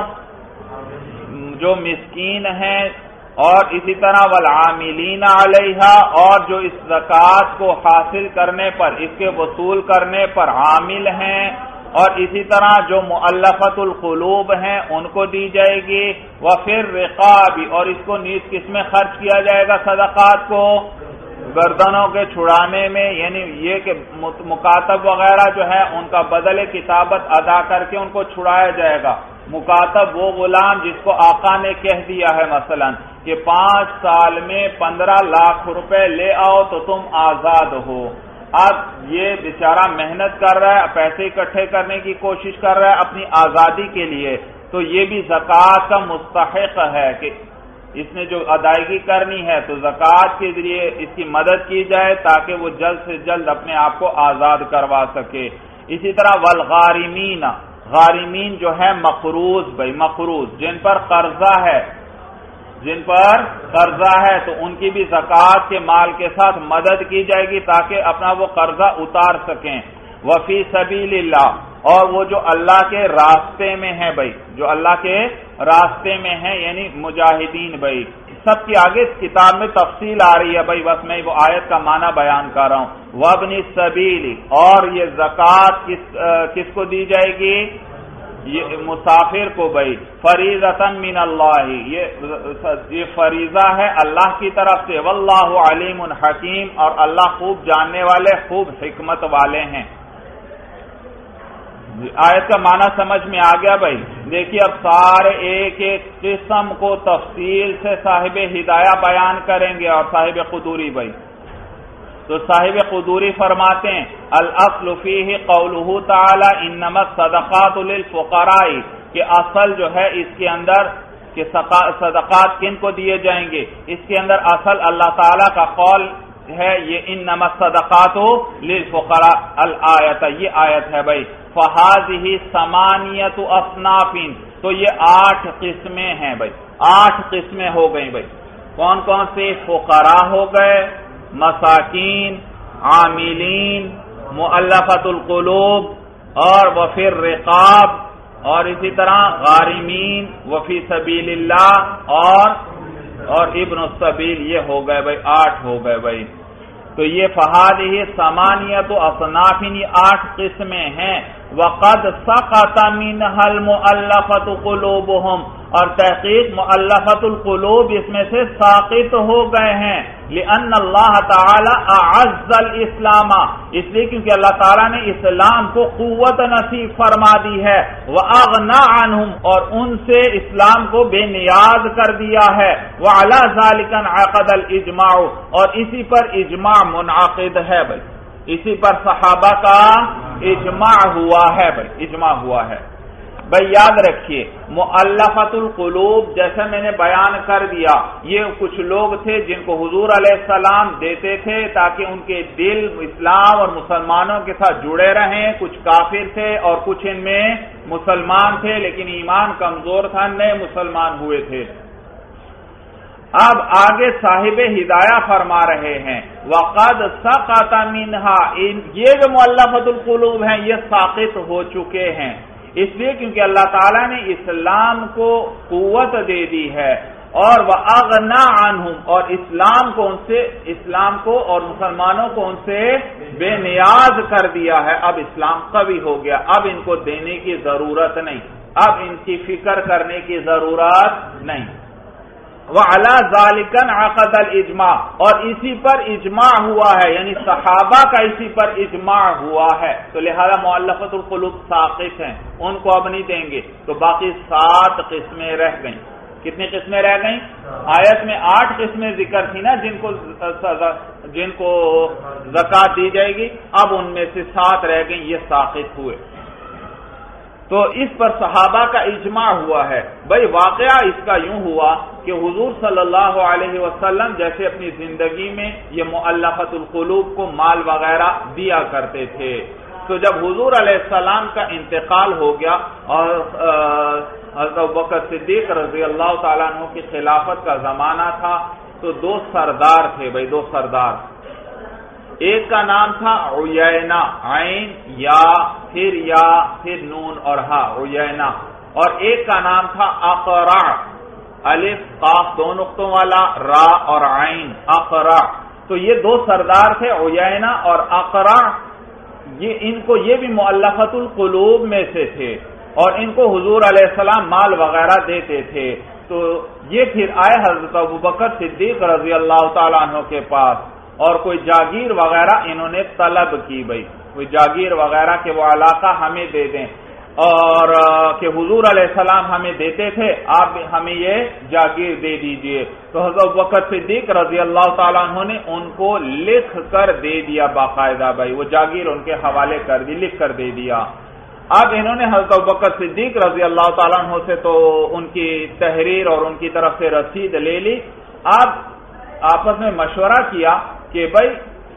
جو مسکین ہیں، اور اسی طرح والعاملین علیہا، اور جو اس زکوٰۃ کو حاصل کرنے پر، اس کے وصول کرنے پر عامل ہیں، اور اسی طرح جو مؤلفۃ القلوب ہیں ان کو دی جائے گی. وفی الرقاب، اور اس کو نیز کس میں خرچ کیا جائے گا صدقات کو؟ گردنوں کے چھڑانے میں، یعنی یہ کہ مکاتب وغیرہ جو ہے ان کا بدل کتابت ادا کر کے ان کو چھڑایا جائے گا. مکاتب وہ غلام جس کو آقا نے کہہ دیا ہے مثلا کہ 5 سال میں 15 لاکھ روپے لے آؤ تو تم آزاد ہو. اب یہ بیچارہ محنت کر رہا ہے، پیسے اکٹھے کرنے کی کوشش کر رہا ہے اپنی آزادی کے لیے، تو یہ بھی زکوٰۃ کا مستحق ہے کہ اس نے جو ادائیگی کرنی ہے تو زکوٰۃ کے ذریعے اس کی مدد کی جائے تاکہ وہ جلد سے جلد اپنے آپ کو آزاد کروا سکے. اسی طرح والغارمین، غارمین جو ہے مقروض بھائی، مقروض جن پر قرضہ ہے، تو ان کی بھی زکوٰۃ کے مال کے ساتھ مدد کی جائے گی تاکہ اپنا وہ قرضہ اتار سکیں. وفی سبیل اللہ، اور وہ جو اللہ کے راستے میں ہے بھائی، جو اللہ کے راستے میں ہے یعنی مجاہدین بھائی. سب کی آگے اس کتاب میں تفصیل آ رہی ہے بھائی، بس میں وہ آیت کا معنی بیان کر رہا ہوں. وابن السبیل، اور یہ زکوٰۃ کس کو دی جائے گی؟ یہ مسافر کو بھائی. فریضۃ من اللہ، یہ فریضہ ہے اللہ کی طرف سے. واللہ علیم حکیم، اور اللہ خوب جاننے والے، خوب حکمت والے ہیں. آیت کا معنی سمجھ میں آ گیا بھائی. دیکھیے اب سارے ایک ایک قسم کو تفصیل سے صاحب ہدایہ بیان کریں گے اور صاحب قدوری بھائی. تو صاحب قدوری فرماتے ہیں الاصل فیہ قولہ تعالی انما الصدقات للفقراء، کہ اصل جو ہے اس کے اندر کہ صدقات کن کو دیے جائیں گے، اس کے اندر اصل اللہ تعالی کا قول ہے یہ انما الصدقات للفقراء الآیت، یہ آیت ہے بھائی. فہذہ ثمانیۃ اصناف، تو یہ 8 قسمیں ہیں بھائی، 8 قسمیں ہو گئیں بھائی. کون کون سے؟ فقراء ہو گئے، مساکین، عاملین، مؤلفۃ القلوب، اور وفی الرقاب، اور اسی طرح غارمین، وفی سبیل اللہ، اور ابن السبیل. یہ ہو گئے بھائی، 8 ہو گئے بھائی. تو یہ فہذہ ثمانیۃ اصناف، یہ 8 قسمیں ہیں. وقد سقط منها المؤلفۃ قلوبهم، اور تحقیق مؤلفۃ القلوب اس میں سے ساقط ہو گئے ہیں. لأن اللہ تعالی اعز الاسلام، اس لیے کیونکہ اللہ تعالیٰ نے اسلام کو قوت نصیب فرما دی ہے. وأغنى عنهم، اور ان سے اسلام کو بے نیاز کر دیا ہے. وعلى ذلك انعقد الاجماع، اور اسی پر اجماع منعقد ہے بھائی، اسی پر صحابہ کا اجماع ہوا ہے بھائی، اجماع ہوا ہے. بھائی یاد رکھیے مؤلفۃ القلوب جیسا میں نے بیان کر دیا، یہ کچھ لوگ تھے جن کو حضور علیہ السلام دیتے تھے تاکہ ان کے دل اسلام اور مسلمانوں کے ساتھ جڑے رہیں۔ کچھ کافر تھے اور کچھ ان میں مسلمان تھے لیکن ایمان کمزور تھا، نئے مسلمان ہوئے تھے۔ اب آگے صاحب ہدایہ فرما رہے ہیں وَقَدْ سَقَطَ مِنْهَا، یہ جو مؤلفۃ القلوب ہیں یہ ساقط ہو چکے ہیں، اس لیے کیونکہ اللہ تعالیٰ نے اسلام کو قوت دے دی ہے، اور وَأَغْنَى عَنْهُمْ، اور اسلام کو اور مسلمانوں کو ان سے بے نیاز کر دیا ہے۔ اب اسلام قوی ہو گیا، اب ان کو دینے کی ضرورت نہیں، اب ان کی فکر کرنے کی ضرورت نہیں۔ وَعَلَى ذَلِكَ انعقد الْإِجْمَاعُ، اور اسی پر اجماع ہوا ہے، یعنی صحابہ کا اسی پر اجماع ہوا ہے، تو لہذا مؤلفۃ القلوب ساقط ہیں، ان کو اب نہیں دیں گے۔ تو باقی 7 قسمیں رہ گئیں۔ کتنی قسمیں رہ گئیں؟ آیت میں 8 قسمیں ذکر تھی نا جن کو زکوٰۃ دی جائے گی، اب ان میں سے 7 رہ گئیں، یہ ساقط ہوئے۔ تو اس پر صحابہ کا اجماع ہوا ہے۔ بھئی واقعہ اس کا یوں ہوا کہ حضور صلی اللہ علیہ وسلم جیسے اپنی زندگی میں یہ مؤلفۃ القلوب کو مال وغیرہ دیا کرتے تھے، تو جب حضور علیہ السلام کا انتقال ہو گیا اور حضرت ابوبکر صدیق رضی اللہ تعالیٰ عنہ کی خلافت کا زمانہ تھا، تو 2 سردار تھے، بھئی 2 سردار، ایک کا نام تھا عیینہ، عین یا پھر نون اور ہا، عیینہ، اور ایک کا نام تھا اقرع، الف قاف 2 نقطوں والا، را اور عین، اقرع۔ تو یہ 2 سردار تھے، عیینہ اور اقرع، یہ بھی مؤلفۃ القلوب میں سے تھے، اور ان کو حضور علیہ السلام مال وغیرہ دیتے تھے۔ تو یہ پھر آئے حضرت ابوبکر صدیق رضی اللہ تعالیٰ عنہ کے پاس، اور کوئی جاگیر وغیرہ انہوں نے طلب کی، بھئی کوئی جاگیر وغیرہ کہ وہ علاقہ ہمیں دے دیں، اور کہ حضور علیہ السلام ہمیں دیتے تھے، آپ ہمیں یہ جاگیر دے دیجئے۔ تو حضرت ابوبکر صدیق رضی اللہ تعالیٰ عنہ نے ان کو لکھ کر دے دیا باقاعدہ، بھائی وہ جاگیر ان کے حوالے کر دی، لکھ کر دے دیا۔ اب انہوں نے حضرت ابوبکر صدیق رضی اللہ تعالیٰ عنہ سے تو ان کی تحریر اور ان کی طرف سے رسید لے لی۔ اب آپس میں مشورہ کیا کہ بھائی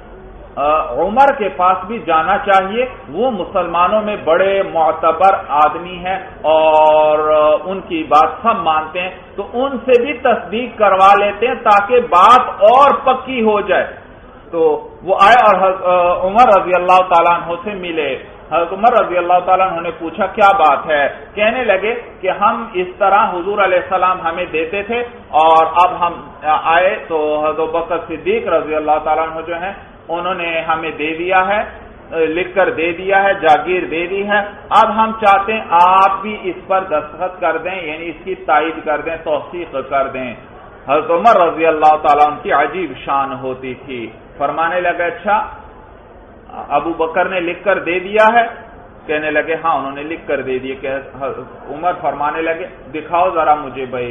عمر کے پاس بھی جانا چاہیے، وہ مسلمانوں میں بڑے معتبر آدمی ہیں اور ان کی بات سب مانتے ہیں، تو ان سے بھی تصدیق کروا لیتے ہیں تاکہ بات اور پکی ہو جائے۔ تو وہ آئے اور عمر رضی اللہ تعالیٰ عنہ سے ملے۔ حضرت عمر رضی اللہ تعالیٰ عنہ نے پوچھا کیا بات ہے؟ کہنے لگے کہ ہم اس طرح حضور علیہ السلام ہمیں دیتے تھے، اور اب ہم آئے تو حضرت بکر صدیق رضی اللہ تعالیٰ عنہ جو ہیں انہوں نے ہمیں دے دیا ہے، لکھ کر دے دیا ہے، جاگیر دے دی ہے، اب ہم چاہتے ہیں آپ بھی اس پر دستخط کر دیں، یعنی اس کی تائید کر دیں، توثیق کر دیں۔ حضرت عمر رضی اللہ تعالیٰ عنہ کی عجیب شان ہوتی تھی، فرمانے لگے اچھا ابو بکر نے لکھ کر دے دیا ہے؟ کہنے لگے ہاں انہوں نے لکھ کر دے دیا۔ کہ عمر فرمانے لگے دکھاؤ ذرا مجھے بھائی،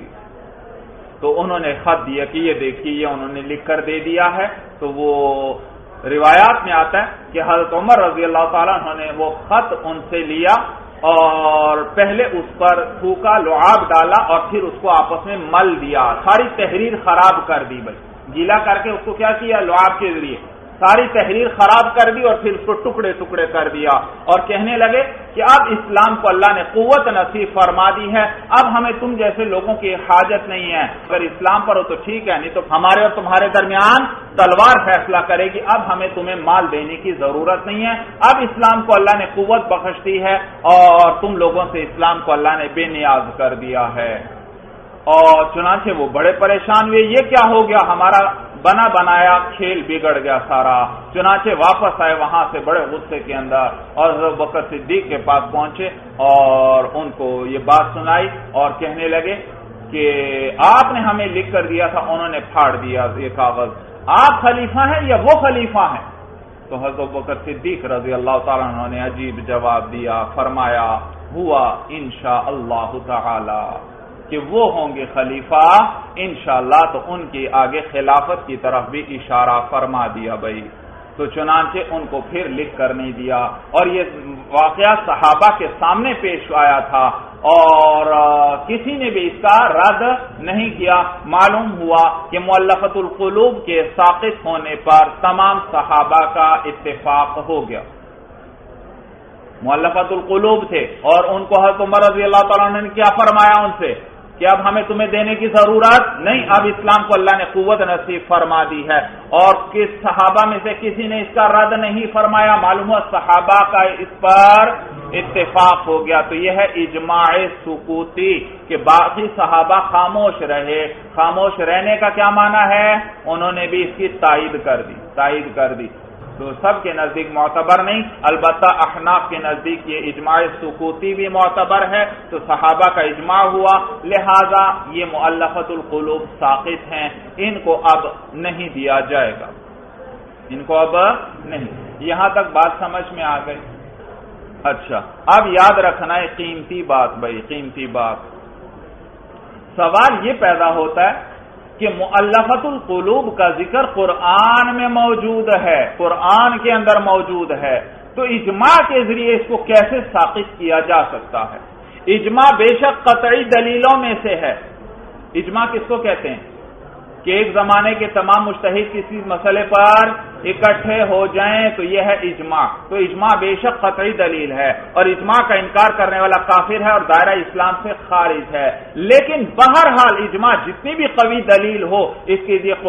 تو انہوں نے خط دیا کہ یہ دیکھیے یہ انہوں نے لکھ کر دے دیا ہے۔ تو وہ روایات میں آتا ہے کہ حضرت عمر رضی اللہ تعالیٰ انہوں نے وہ خط ان سے لیا اور پہلے اس پر تھوکا، لعاب ڈالا اور پھر اس کو آپس میں مل دیا، ساری تحریر خراب کر دی، بھائی گیلا کر کے اس کو کیا کیا، لعاب کے ذریعے ساری تحریر خراب کر دی اور پھر اس کو ٹکڑے ٹکڑے کر دیا، اور کہنے لگے کہ اب اسلام کو اللہ نے قوت نصیب فرما دی ہے، اب ہمیں تم جیسے لوگوں کی حاجت نہیں ہے، اگر اسلام پر ہو تو ٹھیک ہے، نہیں تو ہمارے اور تمہارے درمیان تلوار فیصلہ کرے گی، اب ہمیں تمہیں مال دینے کی ضرورت نہیں ہے، اب اسلام کو اللہ نے قوت بخش دی ہے اور تم لوگوں سے اسلام کو اللہ نے بے نیاز کر دیا ہے۔ اور چنانچہ وہ بڑے پریشان ہوئے، یہ کیا ہو گیا، ہمارا بنا بنایا کھیل بگڑ گیا سارا۔ چنانچہ واپس آئے وہاں سے بڑے غصے کے اندر، اور حضرت بکر صدیق کے پاس پہنچے اور ان کو یہ بات سنائی اور کہنے لگے کہ آپ نے ہمیں لکھ کر دیا تھا، انہوں نے پھاڑ دیا یہ کاغذ، آپ خلیفہ ہیں یا وہ خلیفہ ہیں؟ تو حضرت بکر صدیق رضی اللہ تعالیٰ عنہ نے عجیب جواب دیا، فرمایا ہوا انشاءاللہ تعالی، کہ وہ ہوں گے خلیفہ انشاءاللہ، تو ان کی آگے خلافت کی طرف بھی اشارہ فرما دیا۔ بھائی تو چنانچہ ان کو پھر لکھ کر نہیں دیا، اور یہ واقعہ صحابہ کے سامنے پیش آیا تھا اور کسی نے بھی اس کا رد نہیں کیا۔ معلوم ہوا کہ مؤلفۃ القلوب کے ساقط ہونے پر تمام صحابہ کا اتفاق ہو گیا۔ مؤلفۃ القلوب تھے اور ان کو حضرت عمر رضی اللہ تعالیٰ عنہ نے کیا فرمایا ان سے کہ اب ہمیں تمہیں دینے کی ضرورت نہیں، اب اسلام کو اللہ نے قوت نصیب فرما دی ہے، اور کس صحابہ میں سے کسی نے اس کا رد نہیں فرمایا۔ معلوم ہوا صحابہ کا اس پر اتفاق ہو گیا۔ تو یہ ہے اجماع سکوتی کہ باقی صحابہ خاموش رہے۔ خاموش رہنے کا کیا معنی ہے؟ انہوں نے بھی اس کی تائید کر دی۔ تو سب کے نزدیک معتبر نہیں، البتہ احناف کے نزدیک یہ اجماع سکوتی بھی معتبر ہے۔ تو صحابہ کا اجماع ہوا، لہذا یہ مؤلفۃ القلوب ساقط ہیں، ان کو اب نہیں دیا جائے گا، ان کو اب نہیں۔ یہاں تک بات سمجھ میں آ گئی؟ اچھا، اب یاد رکھنا ہے قیمتی بات، سوال یہ پیدا ہوتا ہے کہ مؤلفۃ القلوب کا ذکر قرآن میں موجود ہے، قرآن کے اندر موجود ہے، تو اجماع کے ذریعے اس کو کیسے ساقط کیا جا سکتا ہے؟ اجماع بے شک قطعی دلیلوں میں سے ہے۔ اجماع کس کو کہتے ہیں؟ کہ ایک زمانے کے تمام مجتہد کسی مسئلے پر اکٹھے ہو جائیں تو یہ ہے اجماع۔ تو اجماع بے شک قطعی دلیل ہے، اور اجماع کا انکار کرنے والا کافر ہے اور دائرہ اسلام سے خارج ہے۔ لیکن بہرحال اجماع جتنی بھی قوی دلیل ہو، اس کے لیے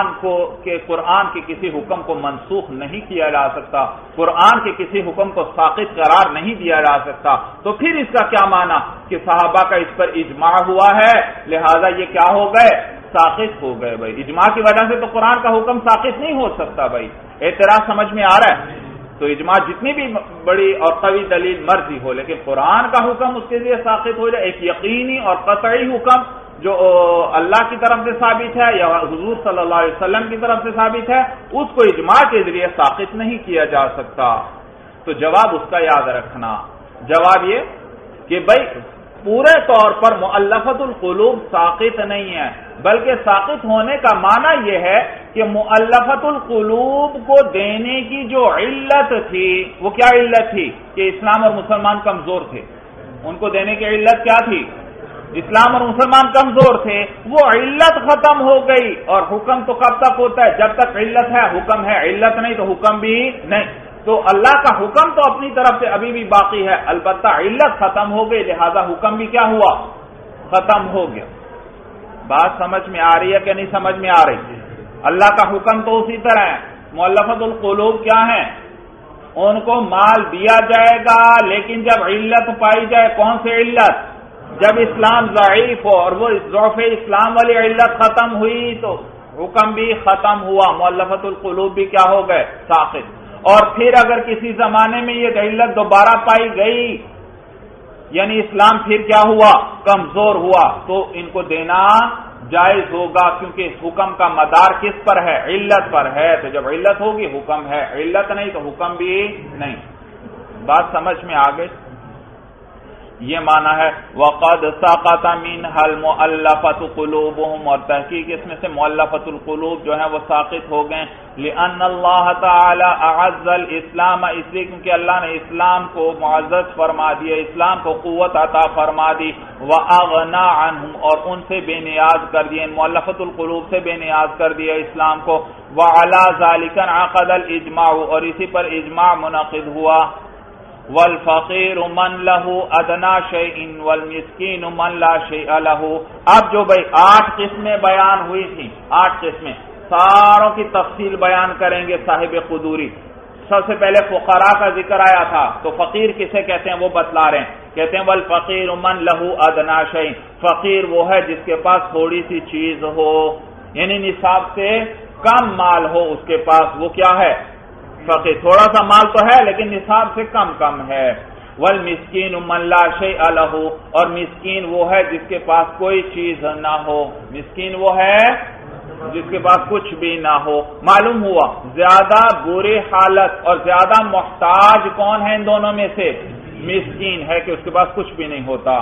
قرآن کے کسی حکم کو منسوخ نہیں کیا جا سکتا، قرآن کے کسی حکم کو ساقط قرار نہیں دیا جا سکتا۔ تو پھر اس کا کیا معنی کہ صحابہ کا اس پر اجماع ہوا ہے، لہذا یہ کیا ہو گئے؟ ساقط ہو گئے۔ بھائی اجماع کی وجہ سے تو قرآن کا حکم ساقط نہیں ہو سکتا۔ بھائی اعتراض سمجھ میں آ رہا ہے؟ تو اجماع جتنی بھی بڑی اور قوی دلیل مرضی ہو، لیکن قرآن کا حکم اس کے لیے ساقط ہو جائے، ایک یقینی اور قطعی حکم جو اللہ کی طرف سے ثابت ہے یا حضور صلی اللہ علیہ وسلم کی طرف سے ثابت ہے، اس کو اجماع کے ذریعے ساقط نہیں کیا جا سکتا۔ تو جواب اس کا یاد رکھنا، جواب یہ کہ بھائی پورے طور پر مؤلفۃ القلوب ساقط نہیں ہے، بلکہ ساقط ہونے کا معنی یہ ہے کہ مؤلفۃ القلوب کو دینے کی جو علت تھی، وہ کیا علت تھی؟ کہ اسلام اور مسلمان کمزور تھے۔ ان کو دینے کی علت کیا تھی؟ اسلام اور مسلمان کمزور تھے، وہ علت ختم ہو گئی۔ اور حکم تو کب تک ہوتا ہے؟ جب تک علت ہے حکم ہے، علت نہیں تو حکم بھی نہیں۔ تو اللہ کا حکم تو اپنی طرف سے ابھی بھی باقی ہے، البتہ علت ختم ہو گئی، لہذا حکم بھی کیا ہوا؟ ختم ہو گیا۔ بات سمجھ میں آ رہی ہے کہ نہیں سمجھ میں آ رہی؟ اللہ کا حکم تو اسی طرح ہے۔ مؤلفۃ القلوب کیا ہیں؟ ان کو مال دیا جائے گا، لیکن جب علت پائی جائے، کون سی علت؟ جب اسلام ضعیف ہو، اور وہ ضعف اسلام والی علت ختم ہوئی تو حکم بھی ختم ہوا، مؤلفۃ القلوب بھی کیا ہو گئے؟ ساقط۔ اور پھر اگر کسی زمانے میں یہ علت دوبارہ پائی گئی، یعنی اسلام پھر کیا ہوا؟ کمزور ہوا، تو ان کو دینا جائز ہوگا، کیونکہ اس حکم کا مدار کس پر ہے؟ علت پر ہے۔ تو جب علت ہوگی حکم ہے، علت نہیں تو حکم بھی نہیں۔ بات سمجھ میں آ گئی؟ یہ معنی ہے وَقَدْ سَقَطَ مِنْهَا الْمُؤَلَّفَةُ قُلُوبُهُمْ، اور تحقیق اس میں سے مؤلفۃ القلوب جو ہیں وہ ساقط ہو گئے، لِأَنَّ اللَّهَ تَعَالَى أَعَزَّ الْإِسْلَامَ، اس لیے کیونکہ اللہ نے اسلام کو معزز فرما دیا، اسلام کو قوت عطا فرما دی، وَأَغْنَى عَنْهُمْ، اور ان سے بے نیاز کر دیا، ان مؤلفۃ القلوب سے بے نیاز کر دیا اسلام کو، وَعَلَى ذَلِكَ انعقد الْإِجْمَاعُ، اور اسی پر اجماع منعقد ہوا، والفقیر من له ادنا شیء والمسکین من لا شیء له۔ اب جو بھائی 8 قسمیں بیان ہوئی تھیں، 8 قسمیں، ساروں کی تفصیل بیان کریں گے صاحب قدوری۔ سب سے پہلے فقراء کا ذکر آیا تھا، تو فقیر کسے کہتے ہیں وہ بتلا رہے ہیں، کہتے ہیں والفقیر من له ادنا شیء، فقیر وہ ہے جس کے پاس تھوڑی سی چیز ہو، یعنی نصاب سے کم مال ہو اس کے پاس، وہ کیا ہے؟ فقیر۔ تھوڑا سا مال تو ہے لیکن نصاب سے کم ہے۔ والمسکین من لا شیء له، اور مسکین وہ ہے جس کے پاس کوئی چیز نہ ہو، مسکین وہ ہے جس کے پاس کچھ بھی نہ ہو۔ معلوم ہوا زیادہ بری حالت اور زیادہ محتاج کون ہے ان دونوں میں سے؟ مسکین ہے کہ اس کے پاس کچھ بھی نہیں ہوتا۔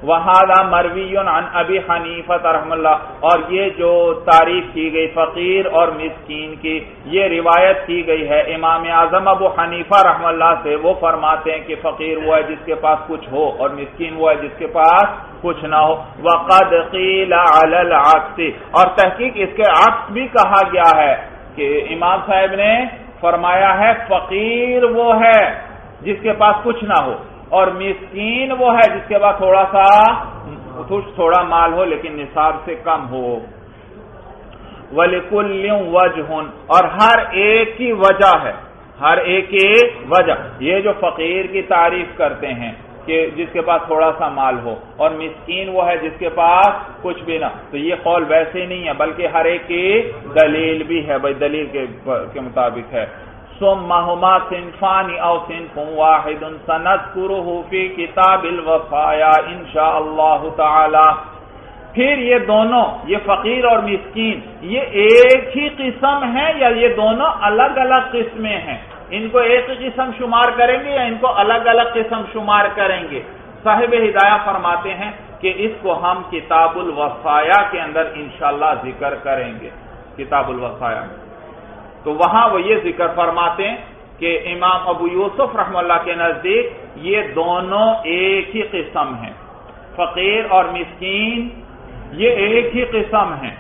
وَهَذَا مَرْوِيٌّ عَنْ أَبِي حَنِیفَةَ رحمہ اللہ، اور یہ جو تعریف کی گئی فقیر اور مسکین کی، یہ روایت کی گئی ہے امام اعظم ابو حنیفہ رحمہ اللہ سے۔ وہ فرماتے ہیں کہ فقیر وہ ہے جس کے پاس کچھ ہو اور مسکین وہ ہے جس کے پاس کچھ نہ ہو۔ وَقَدْ قِيلَ عَلَى الْعَكْسِ، اور تحقیق اس کے عکس بھی کہا گیا ہے کہ امام صاحب نے فرمایا ہے فقیر وہ ہے جس کے پاس کچھ نہ ہو، اور مسکین وہ ہے جس کے پاس تھوڑا مال ہو لیکن نصاب سے کم ہو۔ وَلِكُلٍّ وَجْهٌ، اور ہر ایک کی وجہ ہے، ہر ایک کی وجہ۔ یہ جو فقیر کی تعریف کرتے ہیں کہ جس کے پاس تھوڑا سا مال ہو، اور مسکین وہ ہے جس کے پاس کچھ بھی نہ، تو یہ قول ویسے ہی نہیں ہے بلکہ ہر ایک کی دلیل بھی ہے، بھائی دلیل کے مطابق ہے۔ ثم هما صنفان او صنف واحد سنذكره في كتاب الوصايا ان شاء اللہ تعالی۔ پھر یہ دونوں، یہ فقیر اور مسکین، یہ ایک ہی قسم ہے یا یہ دونوں الگ الگ قسمیں ہیں؟ ان کو ایک ہی قسم شمار کریں گے یا ان کو الگ الگ قسم شمار کریں گے؟ صاحب ہدایہ فرماتے ہیں کہ اس کو ہم کتاب الوصایا کے اندر انشاءاللہ ذکر کریں گے، کتاب الوصایا میں۔ تو وہاں وہ یہ ذکر فرماتے ہیں کہ امام ابو یوسف رحمہ اللہ کے نزدیک یہ دونوں ایک ہی قسم ہیں، فقیر اور مسکین یہ ایک ہی قسم ہیں،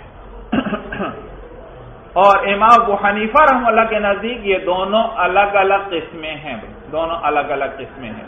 اور امام ابو حنیفہ رحمہ اللہ کے نزدیک یہ دونوں الگ الگ قسمیں ہیں، دونوں الگ الگ قسمیں ہیں۔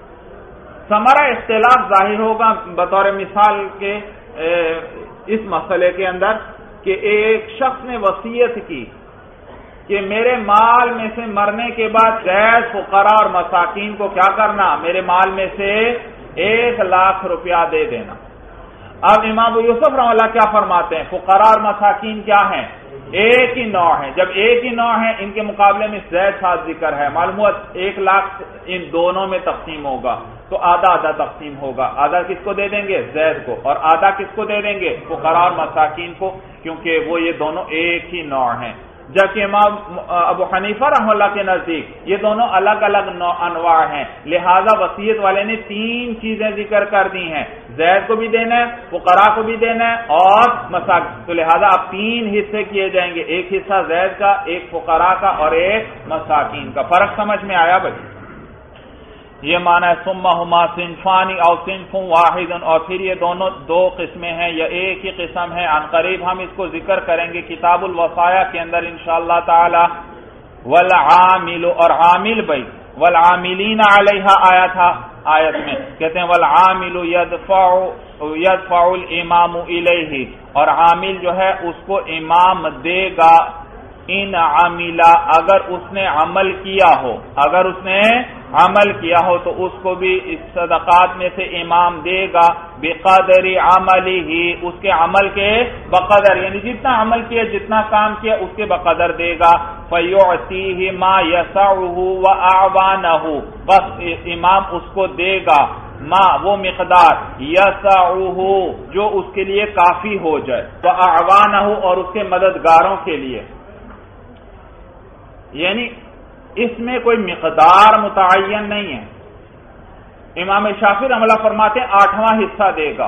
ثمرہ اختلاف ظاہر ہوگا بطور مثال کے اس مسئلے کے اندر کہ ایک شخص نے وصیت کی کہ میرے مال میں سے مرنے کے بعد غیر فقراء اور مساکین کو کیا کرنا، میرے مال میں سے 1,00,000 روپیہ دے دینا۔ اب امام ابو یوسف رحمہ اللہ کیا فرماتے ہیں، فقراء اور مساکین کیا ہیں، ایک ہی نوع ہیں۔ جب ایک ہی نوع ہے، ان کے مقابلے میں زید ساتھ ذکر ہے، معلوم ہوا 1,00,000 ان دونوں میں تقسیم ہوگا تو آدھا آدھا تقسیم ہوگا، آدھا کس کو دے دیں گے، زید کو، اور آدھا کس کو دے دیں گے، فقراء اور مساکین کو، کیونکہ وہ یہ دونوں ایک ہی نوع ہیں۔ جبکہ امام ابو حنیفہ رحمہ اللہ کے نزدیک یہ دونوں الگ الگ انواع ہیں، لہذا وصیت والے نے 3 چیزیں ذکر کر دی ہیں، زید کو بھی دینا ہے، فقراء کو بھی دینا ہے اور مساکین، تو لہذا اب 3 حصے کیے جائیں گے، ایک حصہ زید کا، ایک فقراء کا اور ایک مساکین کا۔ فرق سمجھ میں آیا بھائی؟ یہ معنی ہے ثم ہما صنفان او صنف واحد، اور پھر یہ دونوں 2 قسمیں ہیں یا ایک ہی قسم ہے۔ عن قریب ہم اس کو ذکر کریں گے کتاب الوصایا کے اندر انشاءاللہ تعالی۔ والعامل، اور عامل بھائی، والعاملین علیہا آیا تھا آیت میں، کہتے ہیں والعامل یدفع الامام الیہ، اور عامل جو ہے اس کو امام دے گا، ان عاملہ اگر اس نے عمل کیا ہو، اگر اس نے عمل کیا ہو تو اس کو بھی اس صدقات میں سے امام دے گا، بقدر عملہ، اس کے عمل کے بقدر، یعنی جتنا عمل کیا، جتنا کام کیا اس کے بقدر دے گا۔ فیعطیہ ما یسعہ واعوانہ، بس امام اس کو دے گا ما، وہ مقدار، یسعہ جو اس کے لیے کافی ہو جائے، واعوانہ اور اس کے مددگاروں کے لیے، یعنی اس میں کوئی مقدار متعین نہیں ہے۔ امام شافعی رحمہ اللہ فرماتے ہیں 8واں حصہ دے گا،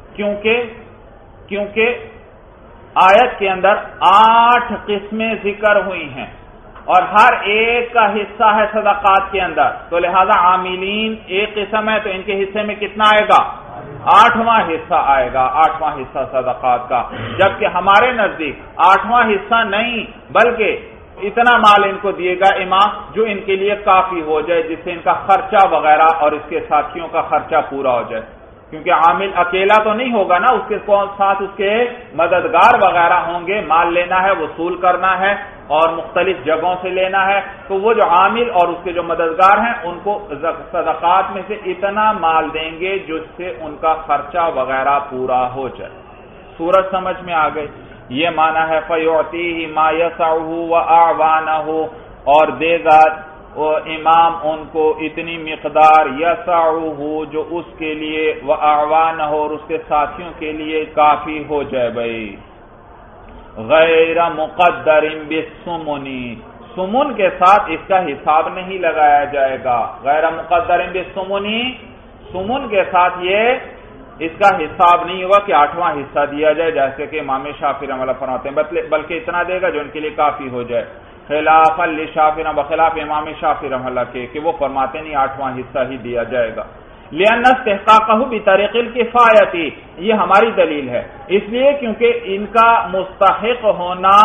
کیونکہ آیت کے اندر 8 قسمیں ذکر ہوئی ہیں اور ہر ایک کا حصہ ہے صدقات کے اندر، تو لہذا عاملین ایک قسم ہے تو ان کے حصے میں کتنا آئے گا، 8واں حصہ آئے گا، 8واں حصہ صدقات کا۔ جبکہ ہمارے نزدیک 8واں حصہ نہیں بلکہ اتنا مال ان کو دیے گا امام جو ان کے لیے کافی ہو جائے، جس سے ان کا خرچہ وغیرہ اور اس کے ساتھیوں کا خرچہ پورا ہو جائے، کیونکہ عامل اکیلا تو نہیں ہوگا نا، اس کے ساتھ اس کے مددگار وغیرہ ہوں گے، مال لینا ہے، وصول کرنا ہے اور مختلف جگہوں سے لینا ہے، تو وہ جو عامل اور اس کے جو مددگار ہیں ان کو صدقات میں سے اتنا مال دیں گے جس سے ان کا خرچہ وغیرہ پورا ہو جائے۔ سورج سمجھ میں آ گئی؟ یہ معنی ہے فیعطیہ ما یسعہ واعوانہ، اور دے گا امام ان کو اتنی مقدار یسعہ جو اس کے لیے، واعوانہ اور اس کے ساتھیوں کے لیے کافی ہو جائے بھائی۔ غیر مقدر بالثمن، ثمن کے ساتھ اس کا حساب نہیں لگایا جائے گا، غیر مقدر بالثمن، ثمن کے ساتھ یہ اس کا حساب نہیں ہوگا کہ 8واں حصہ دیا جائے جیسے کہ امام شافعی رحمہ اللہ فرماتے ہیں، بلکہ اتنا دے گا جو ان کے لیے کافی ہو جائے، خلاف للشافعی بخلاف امام شافعی رحمہ اللہ کے کہ وہ فرماتے نہیں 8واں حصہ ہی دیا جائے گا۔ لأن استحقاقہ بطریق الکفایت، یہ ہماری دلیل ہے، اس لیے کیونکہ ان کا مستحق ہونا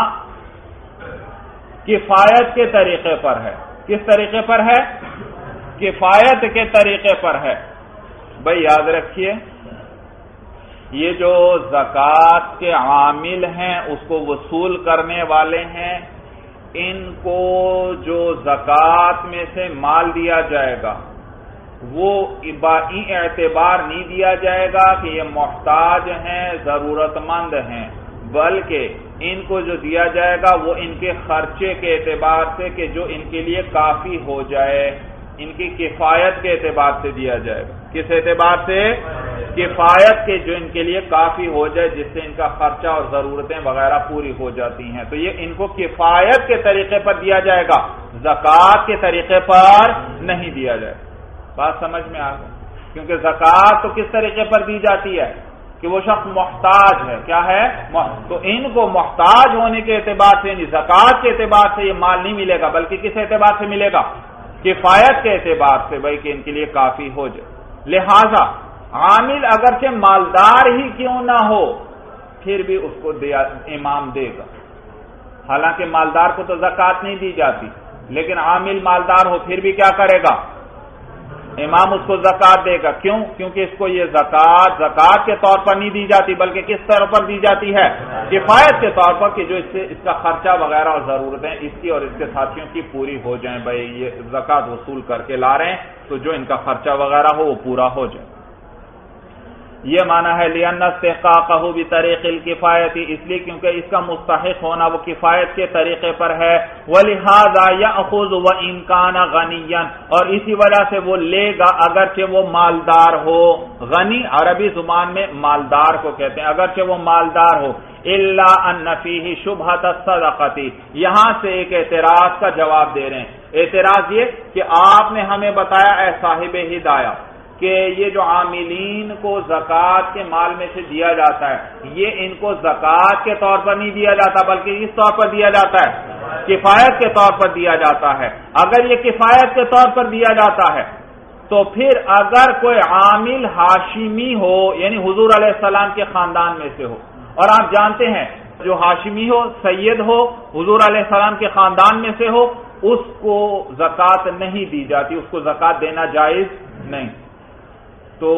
کفایت کے طریقے پر ہے۔ کس طریقے پر ہے؟ کفایت کے طریقے پر ہے۔ بھائی یاد رکھیے، یہ جو زکوٰۃ کے عامل ہیں، اس کو وصول کرنے والے ہیں، ان کو جو زکوٰۃ میں سے مال دیا جائے گا وہ اعتبار نہیں دیا جائے گا کہ یہ محتاج ہیں، ضرورت مند ہیں، بلکہ ان کو جو دیا جائے گا وہ ان کے خرچے کے اعتبار سے کہ جو ان کے لیے کافی ہو جائے، ان کی کفایت کے اعتبار سے دیا جائے گا۔ کس اعتبار سے؟ کفایت کے، جو ان کے لیے کافی ہو جائے، جس سے ان کا خرچہ اور ضرورتیں وغیرہ پوری ہو جاتی ہیں، تو یہ ان کو کفایت کے طریقے پر دیا جائے گا، زکوٰۃ کے طریقے پر نہیں دیا جائے گا۔ بات سمجھ میں آ گئی؟ کیونکہ زکوٰۃ تو کس طریقے پر دی جاتی ہے کہ وہ شخص محتاج ہے، کیا ہے؟ تو ان کو محتاج ہونے کے اعتبار سے نہیں، زکوٰۃ کے اعتبار سے یہ مال نہیں ملے گا، بلکہ کس اعتبار سے ملے گا؟ کفایت کے اعتبار سے، بھائی کہ ان کے لیے کافی ہو جائے۔ لہذا عامل اگرچہ مالدار ہی کیوں نہ ہو پھر بھی اس کو امام دے گا، حالانکہ مالدار کو تو زکوٰۃ نہیں دی جاتی، لیکن عامل مالدار ہو پھر بھی کیا کرے گا؟ امام اس کو زکوٰۃ دے گا۔ کیوں؟ کیونکہ اس کو یہ زکوٰۃ کے طور پر نہیں دی جاتی، بلکہ کس طور پر دی جاتی ہے؟ کفایت کے طور پر، کہ جو اس کا خرچہ وغیرہ اور ضرورتیں اس کی اور اس کے ساتھیوں کی پوری ہو جائیں۔ بھائی یہ زکوٰۃ وصول کر کے لا رہے ہیں تو جو ان کا خرچہ وغیرہ ہو وہ پورا ہو جائے۔ یہ معنی ہے لأن استحقاقہ بطریق الکفایت، اس لیے کیونکہ اس کا مستحق ہونا وہ کفایت کے طریقے پر ہے، ولہذا یأخذ وإن کان غنیا، اور اسی وجہ سے وہ لے گا اگرچہ وہ مالدار ہو۔ غنی عربی زبان میں مالدار کو کہتے ہیں، اگرچہ وہ مالدار ہو۔ الا ان فیہ شبہۃ الصدقۃ، یہاں سے ایک اعتراض کا جواب دے رہے ہیں۔ اعتراض یہ کہ آپ نے ہمیں بتایا اے صاحب ہدایہ کہ یہ جو عاملین کو زکوٰۃ کے مال میں سے دیا جاتا ہے، یہ ان کو زکوٰۃ کے طور پر نہیں دیا جاتا بلکہ اس طور پر دیا جاتا ہے، کفایت کے طور پر دیا جاتا ہے۔ اگر یہ کفایت کے طور پر دیا جاتا ہے تو پھر اگر کوئی عامل ہاشمی ہو، یعنی حضور علیہ السلام کے خاندان میں سے ہو، اور آپ جانتے ہیں جو ہاشمی ہو، سید ہو، حضور علیہ السلام کے خاندان میں سے ہو، اس کو زکوٰۃ نہیں دی جاتی، اس کو زکوٰۃ دینا جائز نہیں۔ تو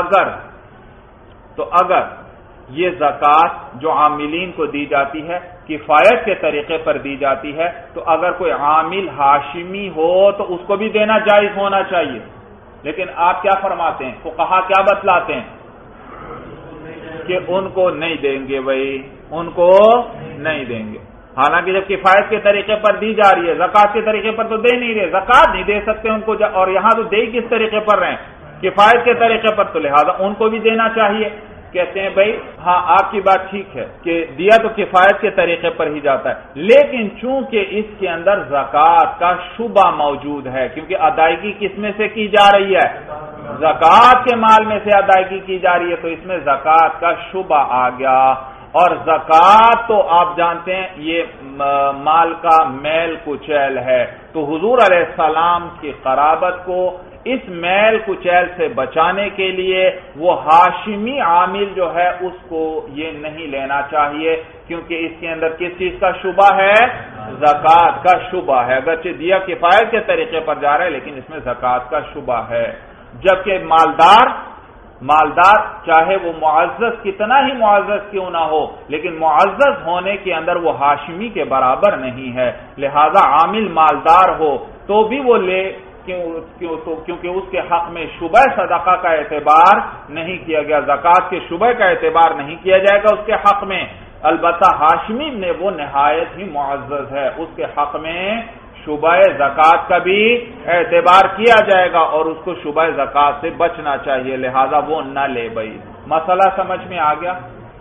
اگر یہ زکوٰۃ جو عاملین کو دی جاتی ہے کفایت کے طریقے پر دی جاتی ہے، تو اگر کوئی عامل ہاشمی ہو تو اس کو بھی دینا جائز ہونا چاہیے، لیکن آپ کیا فرماتے ہیں، فقہا کیا بتلاتے ہیں کہ ان کو نہیں دیں گے، بھائی ان کو نہیں دیں گے، حالانکہ جب کفایت کے طریقے پر دی جا رہی ہے، زکوٰۃ کے طریقے پر تو دے نہیں رہے، زکوٰۃ نہیں دے سکتے ان کو، اور یہاں تو دے کس طریقے پر رہے، کفایت کے طریقے پر، تو لہذا ان کو بھی دینا چاہیے۔ کہتے ہیں بھائی ہاں آپ کی بات ٹھیک ہے کہ دیا تو کفایت کے طریقے پر ہی جاتا ہے، لیکن چونکہ اس کے اندر زکوٰۃ کا شبہ موجود ہے، کیونکہ ادائیگی کس میں سے کی جا رہی ہے؟ زکوٰۃ کے مال میں سے ادائیگی کی جا رہی ہے، تو اس میں زکوٰۃ کا شبہ آ گیا۔ اور زکوٰۃ تو آپ جانتے ہیں یہ مال کا میل کچیل ہے، تو حضور علیہ السلام کی قرابت کو اس میل کچیل سے بچانے کے لیے وہ ہاشمی عامل جو ہے اس کو یہ نہیں لینا چاہیے، کیونکہ اس کے اندر کس چیز کا شبہ ہے؟ زکوٰۃ کا شبہ ہے، اگرچہ دیا کفایت کے طریقے پر جا رہا ہے لیکن اس میں زکوٰۃ کا شبہ ہے۔ جبکہ مالدار چاہے وہ معزز کتنا ہی معزز کیوں نہ ہو، لیکن معزز ہونے کے اندر وہ ہاشمی کے برابر نہیں ہے، لہذا عامل مالدار ہو تو بھی وہ لے، کیونکہ اس کے حق میں شبہ صدقہ کا اعتبار نہیں کیا گیا، زکوٰۃ کے شبہ کا اعتبار نہیں کیا جائے گا اس کے حق میں۔ البتہ ہاشمی نے وہ نہایت ہی معزز ہے، اس کے حق میں شبہ زکوٰۃ کا بھی اعتبار کیا جائے گا اور اس کو شبہ زکوٰۃ سے بچنا چاہیے، لہذا وہ نہ لے۔ بھائی مسئلہ سمجھ میں آ گیا؟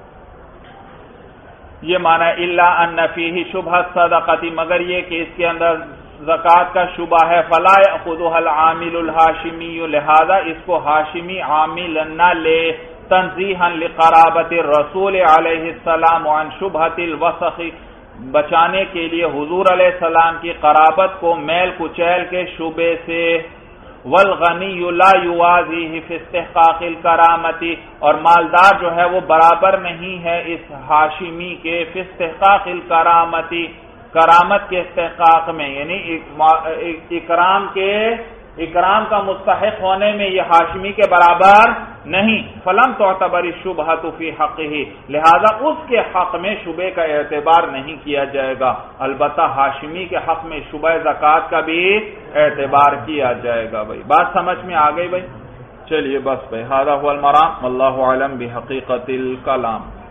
یہ معنی الا ان فیہ شبہ صدقۃ، مگر یہ کہ اس کے اندر زکوٰۃ کا شبہ ہے، فلا یأخذها العامل الہاشمی، لہذا اس کو ہاشمی عامل نہ لے، تنزیحا لقرابت الرسول علیہ السلام عن شبہت الوسخ، بچانے کے لیے حضور علیہ السلام کی قرابت کو میل کچیل کے شبے سے، والغنی لا یوازیہ فی استحقاق الکرامت، اور مالدار جو ہے وہ برابر نہیں ہے اس ہاشمی کے فی استحقاق الکرامت، کرامت کے استحقاق میں، یعنی اکرام کا مستحق ہونے میں یہ ہاشمی کے برابر نہیں۔ فلم تعتبر الشبہۃ فی حقہ، لہذا اس کے حق میں شبے کا اعتبار نہیں کیا جائے گا، البتہ ہاشمی کے حق میں شبہ زکوٰۃ کا بھی اعتبار کیا جائے گا۔ بھائی بات سمجھ میں آ گئی بھائی؟ چلیے بس بھائی، ھذا ھو المرام، واللہ اعلم بحقیقت الکلام۔